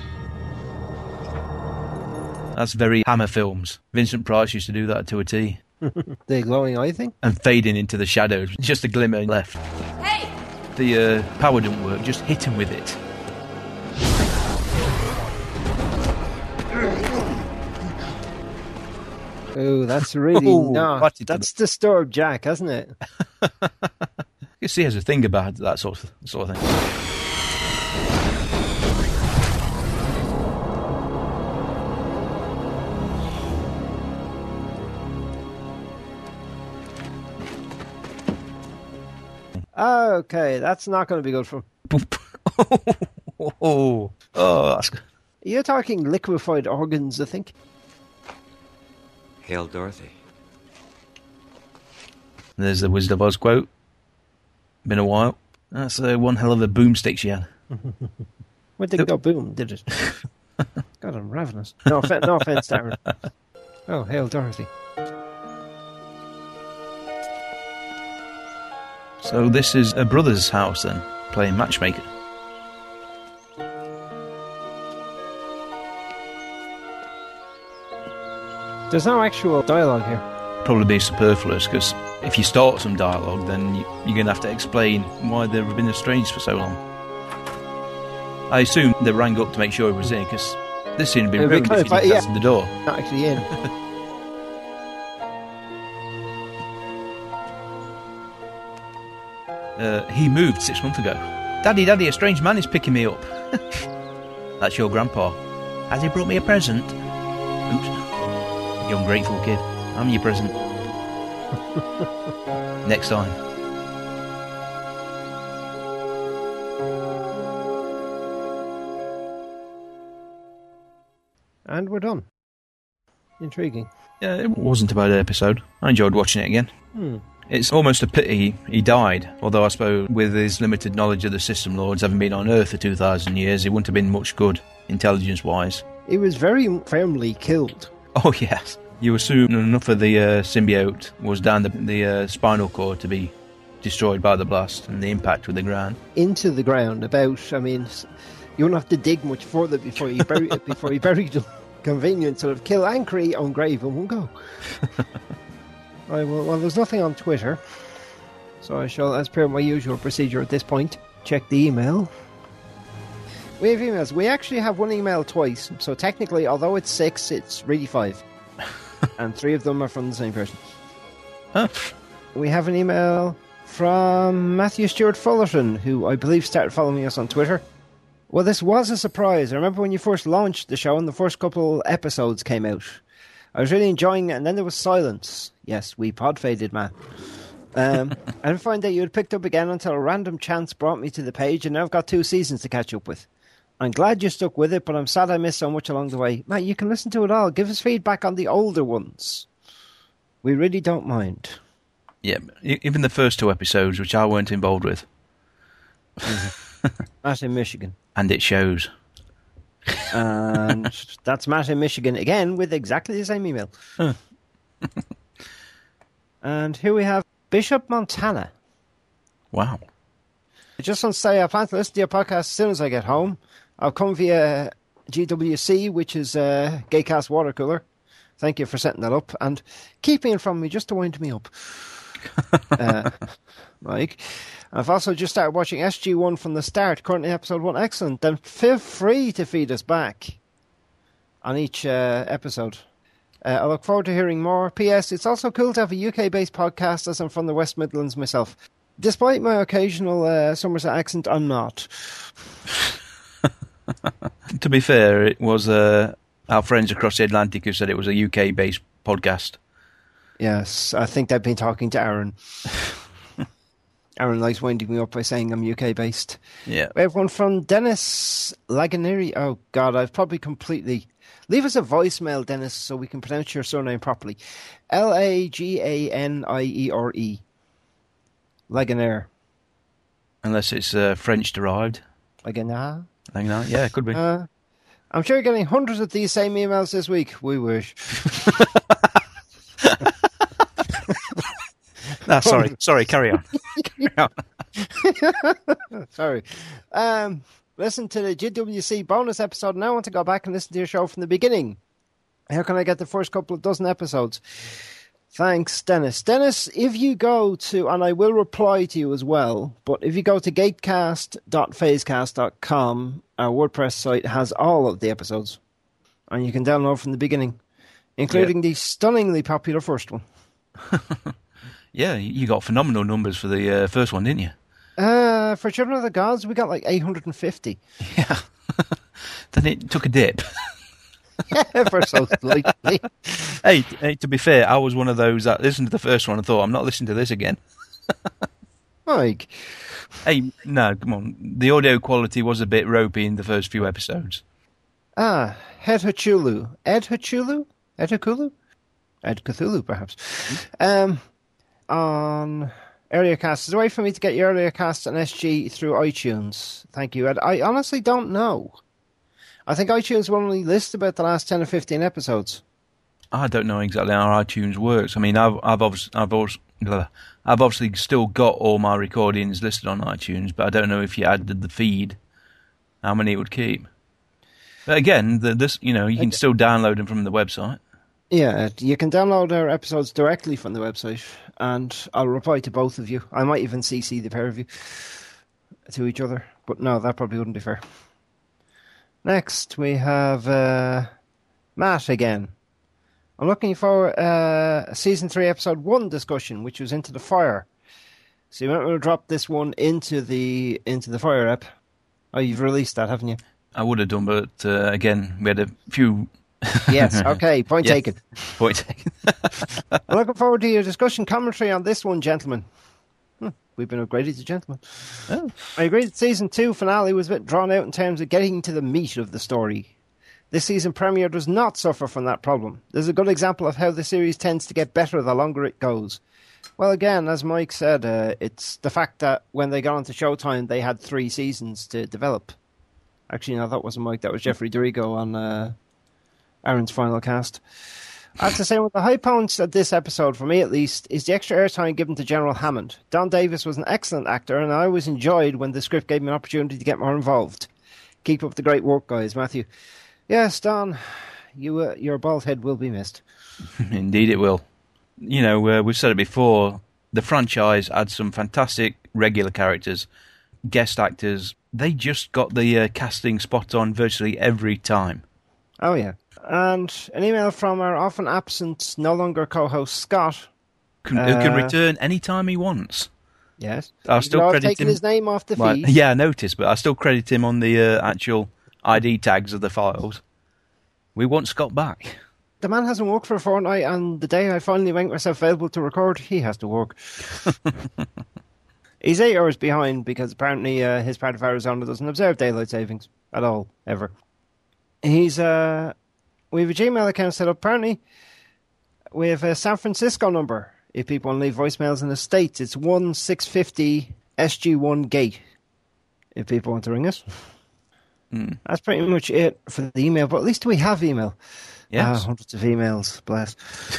That's very Hammer films. Vincent Price used to do that to a T. The glowing eye thing? And fading into the shadows. Just a glimmer left. Hey! The uh, power didn't work. Just hit him with it. Oh, that's really Oh, not. what did That's disturbed Jack, hasn't it? You see, he has a thing about that sort of, sort of thing. Okay, that's not going to be good for him. Oh, oh, that's... You're talking liquefied organs, I think. Hail Dorothy. There's the Wizard of Oz quote. Been a while. That's uh, one hell of a boomstick she had. When did it go boom, did it? God, I'm ravenous. No, off- no offense, Darren. Oh, hail Dorothy. So this is a brother's house then, playing matchmaker. There's no actual dialogue here. Probably be superfluous, because if you start some dialogue, then you, you're going to have to explain why they've been estranged for so long. I assume they rang up to make sure he was in, because this seemed to be ruined if he yeah. answered the door. Not actually in. uh, he moved six months ago. Daddy, Daddy, a strange man is picking me up. That's your grandpa. Has he brought me a present? Oops. You ungrateful kid. I'm your present. Next time. And we're done. Intriguing. Yeah, it wasn't a bad episode. I enjoyed watching it again. Hmm. It's almost a pity he died, although I suppose with his limited knowledge of the System Lords having been on Earth for two thousand years, he wouldn't have been much good, intelligence-wise. He was very firmly killed. Oh, yes. You assume enough of the uh, symbiote was down the, the uh, spinal cord to be destroyed by the blast and the impact with the ground. Into the ground, about, I mean, you wouldn't have to dig much further before you bury, before you buried them. Convenient, sort of kill and create on grave in one go. Right, well, well, there's nothing on Twitter, so I shall, as per my usual procedure at this point, check the email. We have emails. We actually have one email twice, so technically, although it's six, it's really five. And three of them are from the same person. Huh. We have an email from Matthew Stewart Fullerton, who I believe started following us on Twitter. Well, this was a surprise. I remember when you first launched the show and the first couple episodes came out. I was really enjoying it, and then there was silence. Yes, we pod faded, man. Um, I didn't find that you had picked up again until a random chance brought me to the page, and now I've got two seasons to catch up with. I'm glad you stuck with it, but I'm sad I missed so much along the way. Matt, you can listen to it all. Give us feedback on the older ones. We really don't mind. Yeah, even the first two episodes, which I weren't involved with. Matt in Michigan. And it shows. And that's Matt in Michigan again with exactly the same email. Huh. And here we have Bishop Montana. Wow. I just want to say I plan to listen to your podcast as soon as I get home. I'll come via G W C, which is a Gaycast water cooler. Thank you for setting that up and keeping it from me just to wind me up. uh, Mike. I've also just started watching S G one from the start, currently episode one. Excellent. Then feel free to feed us back on each uh, episode. Uh, I look forward to hearing more. P S. It's also cool to have a U K-based podcast as I'm from the West Midlands myself. Despite my occasional uh, Somerset accent, I'm not. To be fair, it was uh, our friends across the Atlantic who said it was a U K-based podcast. Yes, I think they've been talking to Aaron. Aaron likes winding me up by saying I'm U K-based. Yeah. We have one from Dennis Laganeri. Oh, God, I've probably completely... Leave us a voicemail, Dennis, so we can pronounce your surname properly. L A G A N I E R E. Laganair. Unless it's uh, French-derived. Laganair? Laganair, yeah, it could be. Uh, I'm sure you're getting hundreds of these same emails this week. We wish. No, sorry, sorry, carry on. Carry on. Sorry. Um, listen to the G W C bonus episode, and I want to go back and listen to your show from the beginning. How can I get the first couple of dozen episodes? Thanks, Dennis. Dennis, if you go to, and I will reply to you as well, but if you go to gatecast dot phasecast dot com, our WordPress site has all of the episodes, and you can download from the beginning, including yeah. the stunningly popular first one. Yeah, you got phenomenal numbers for the uh, first one, didn't you? Uh, for Children of the Gods, we got like eight hundred fifty. Yeah. Then it took a dip. Yeah, for so slightly. Hey, hey, to be fair, I was one of those that listened to the first one and thought, I'm not listening to this again. Mike. Hey, no, come on. The audio quality was a bit ropey in the first few episodes. Ah, Ed Hachulu. Ed Hachulu? Ed Hachulu? Ed Cthulhu, perhaps. Um... On earlier casts. Is there a way for me to get your earlier casts on S G through iTunes? Thank you, Ed. I honestly don't know. I think iTunes will only list about the last ten or fifteen episodes. I don't know exactly how iTunes works. I mean, I've I've obviously, I've obviously, I've obviously still got all my recordings listed on iTunes, but I don't know if you added the feed, how many it would keep. But again, the, this you know you can still download them from the website. Yeah, you can download our episodes directly from the website, and I'll reply to both of you. I might even C C the pair of you to each other, but no, that probably wouldn't be fair. Next, we have uh, Matt again. I'm looking for uh, a season three episode one discussion, which was Into the Fire. So you might want to drop this one into the into the Fire app. Oh, you've released that, haven't you? I would have done, but uh, again, we had a few... Yes, okay, point yeah. taken. Point taken. I'm looking forward to your discussion commentary on this one, gentlemen. Hmm, we've been upgraded to gentlemen. Oh. I agree that season two finale was a bit drawn out in terms of getting to the meat of the story. This season premiere does not suffer from that problem. There's a good example of how the series tends to get better the longer it goes. Well, again, as Mike said, uh, it's the fact that when they got onto Showtime, they had three seasons to develop. Actually, no, that wasn't Mike. That was Jeffrey Dorigo on uh, Aaron's final cast. I have to say, one of the high points of this episode, for me at least, is the extra airtime given to General Hammond. Don Davis was an excellent actor, and I always enjoyed when the script gave me an opportunity to get more involved. Keep up the great work, guys. Matthew. Yes, Don, you, uh, your bald head will be missed. Indeed it will. You know, uh, we've said it before, the franchise had some fantastic regular characters, guest actors. They just got the uh, casting spot on virtually every time. Oh, yeah. And an email from our often absent, no longer co-host, Scott. Can, uh, who can return any time he wants. Yes. I'll still I've credit taken him. his name off the Well, feed. yeah, I noticed, but I still credit him on the uh, actual I D tags of the files. We want Scott back. The man hasn't worked for a fortnight, and the day I finally make myself available to record, he has to work. He's eight hours behind because apparently uh, his part of Arizona doesn't observe daylight savings at all, ever. He's uh, we have a Gmail account set up. Apparently, we have a San Francisco number. If people want to leave voicemails in the States, it's one six five zero S G one gate. If people want to ring us. Mm. That's pretty much it for the email, but at least we have email. Yes. Ah, hundreds of emails, bless.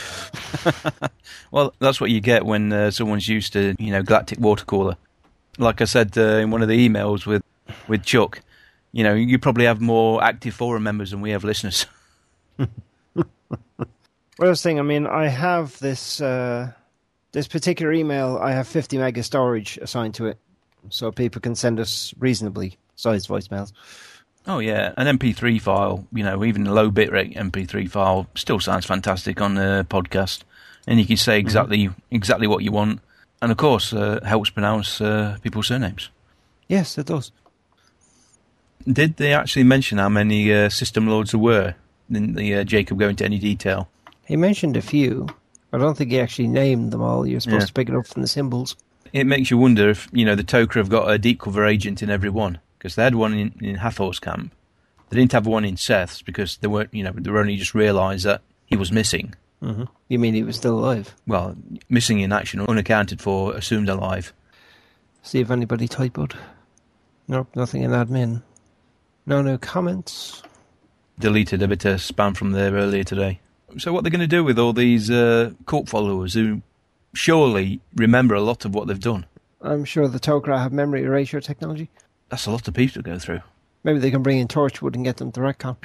Well, that's what you get when uh, someone's used to, you know, Galactic Water Cooler. Like I said uh, in one of the emails with, with Chuck, you know, you probably have more active forum members than we have listeners. Well, I was saying, I mean, I have this uh, this particular email, I have fifty mega storage assigned to it, so people can send us reasonably sized voicemails. Oh, yeah, an M P three file, you know, even a low bitrate M P three file still sounds fantastic on the podcast. And you can say exactly mm-hmm. exactly what you want. And, of course, uh, helps pronounce uh, people's surnames. Yes, it does. Did they actually mention how many uh, system loads there were? Didn't the, uh, Jacob go into any detail? He mentioned a few. I don't think he actually named them all. You're supposed Yeah. to pick it up from the symbols. It makes you wonder if, you know, the Tok'ra have got a deep cover agent in every one. Because they had one in, in Hathor's camp. They didn't have one in Seth's because they weren't, you know, they were only just realised that he was missing. Mm-hmm. You mean he was still alive? Well, missing in action, unaccounted for, assumed alive. See if anybody typoed. Nope, nothing in admin. No new comments. Deleted a bit of spam from there earlier today. So what are they going to do with all these uh, cult followers who surely remember a lot of what they've done? I'm sure the Tok'ra have memory erasure technology. That's a lot of people to go through. Maybe they can bring in Torchwood and get them to retcon.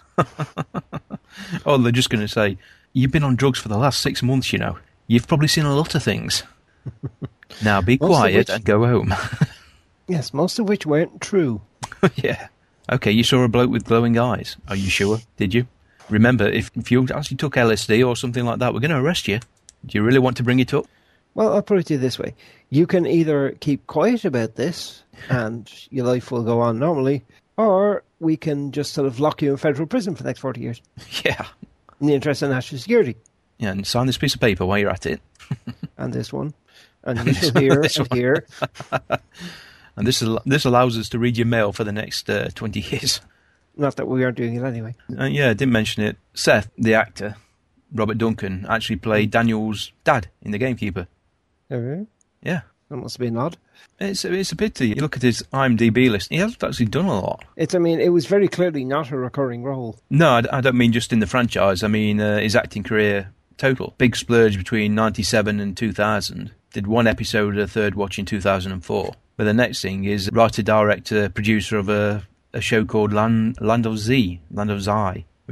Oh, they're just going to say, you've been on drugs for the last six months, you know. You've probably seen a lot of things. Now be Most quiet which- and go home. Yes, most of which weren't true. Yeah. Okay, you saw a bloke with glowing eyes. Are you sure? Did you? Remember, if, if you actually took L S D or something like that, we're going to arrest you. Do you really want to bring it up? Well, I'll put it to you this way. You can either keep quiet about this and your life will go on normally, or we can just sort of lock you in federal prison for the next forty years. Yeah. In the interest of national security. Yeah, and sign this piece of paper while you're at it. And this one. And this here This and one. here. And this al- this allows us to read your mail for the next uh, twenty years. Not that we aren't doing it anyway. Uh, yeah, I didn't mention it. Seth, the actor, Robert Duncan, actually played Daniel's dad in The Gamekeeper. Oh, really? Yeah. That must have been odd. It's, it's a pity. You look at his IMDb list, he hasn't actually done a lot. It's, I mean, it was very clearly not a recurring role. No, I, I don't mean just in the franchise. I mean uh, his acting career total. Big splurge between ninety-seven and two thousand. Did one episode of Third Watch in two thousand four. But the next thing is writer, director, producer of a, a show called Land, Land of Z, Land of Zai,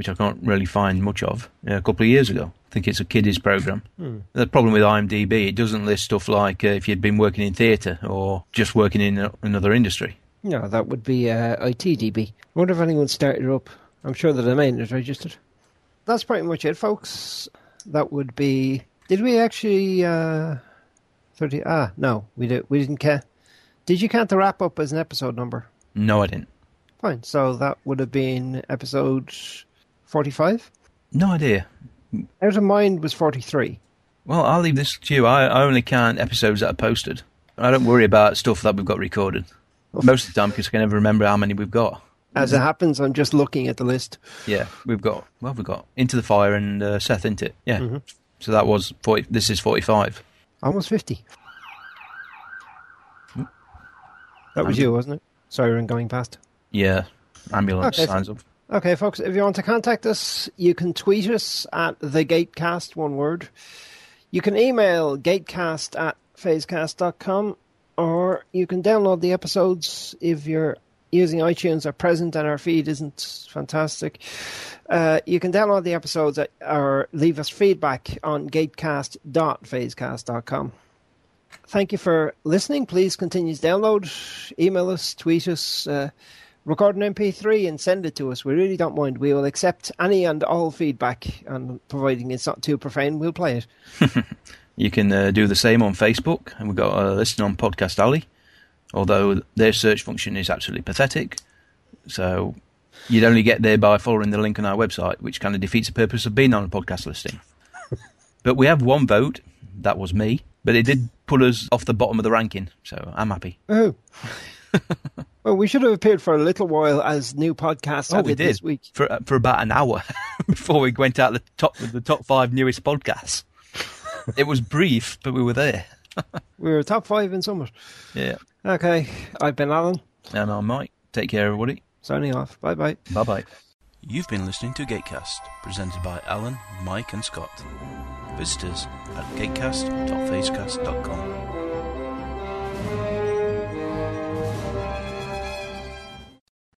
which I can't really find much of, uh, a couple of years ago. I think it's a kiddies program. Hmm. The problem with IMDb, it doesn't list stuff like uh, if you'd been working in theatre or just working in a, another industry. No, that would be uh, I T D B. I wonder if anyone started up. I'm sure the domain is registered. That's pretty much it, folks. That would be... Did we actually... Uh, thirty? Ah, no, we, did, we didn't care. Did you count the wrap-up as an episode number? No, I didn't. Fine, so that would have been episode forty-five? No idea. Out of Mind was forty-three. Well, I'll leave this to you. I, I only count episodes that are posted. I don't worry about stuff that we've got recorded. Most of the time, because I can never remember how many we've got. As it happens, I'm just looking at the list. Yeah, we've got, well, we've got Into the Fire and uh, Seth, isn't it? Yeah. Mm-hmm. So that was, forty, this is forty-five. Almost fifty. That was you, wasn't it? Siren going past. Yeah, ambulance Okay. signs up. Okay, folks, if you want to contact us, you can tweet us at the Gatecast, one word. You can email gatecast at phasecast dot com, or you can download the episodes if you're using iTunes or present and our feed isn't fantastic. Uh, you can download the episodes at, or leave us feedback on gatecast dot phasecast dot com. Thank you for listening. Please continue to download, email us, tweet us, uh, record an M P three and send it to us. We really don't mind. We will accept any and all feedback, and providing it's not too profane, we'll play it. You can uh, do the same on Facebook, and we've got a listing on Podcast Alley, although their search function is absolutely pathetic. So you'd only get there by following the link on our website, which kind of defeats the purpose of being on a podcast listing. But we have one vote. That was me. But it did put us off the bottom of the ranking, so I'm happy. Oh. Well, we should have appeared for a little while as new podcasts. Oh, we did this week. for for about an hour before we went out the top the top five newest podcasts. It was brief, but we were there. We were top five in Summit. Yeah. Okay, I've been Alan. And I'm Mike. Take care, everybody. Signing off. Bye bye. Bye bye. You've been listening to Gatecast, presented by Alan, Mike, and Scott. Visit us at gatecast dot phasecast dot com.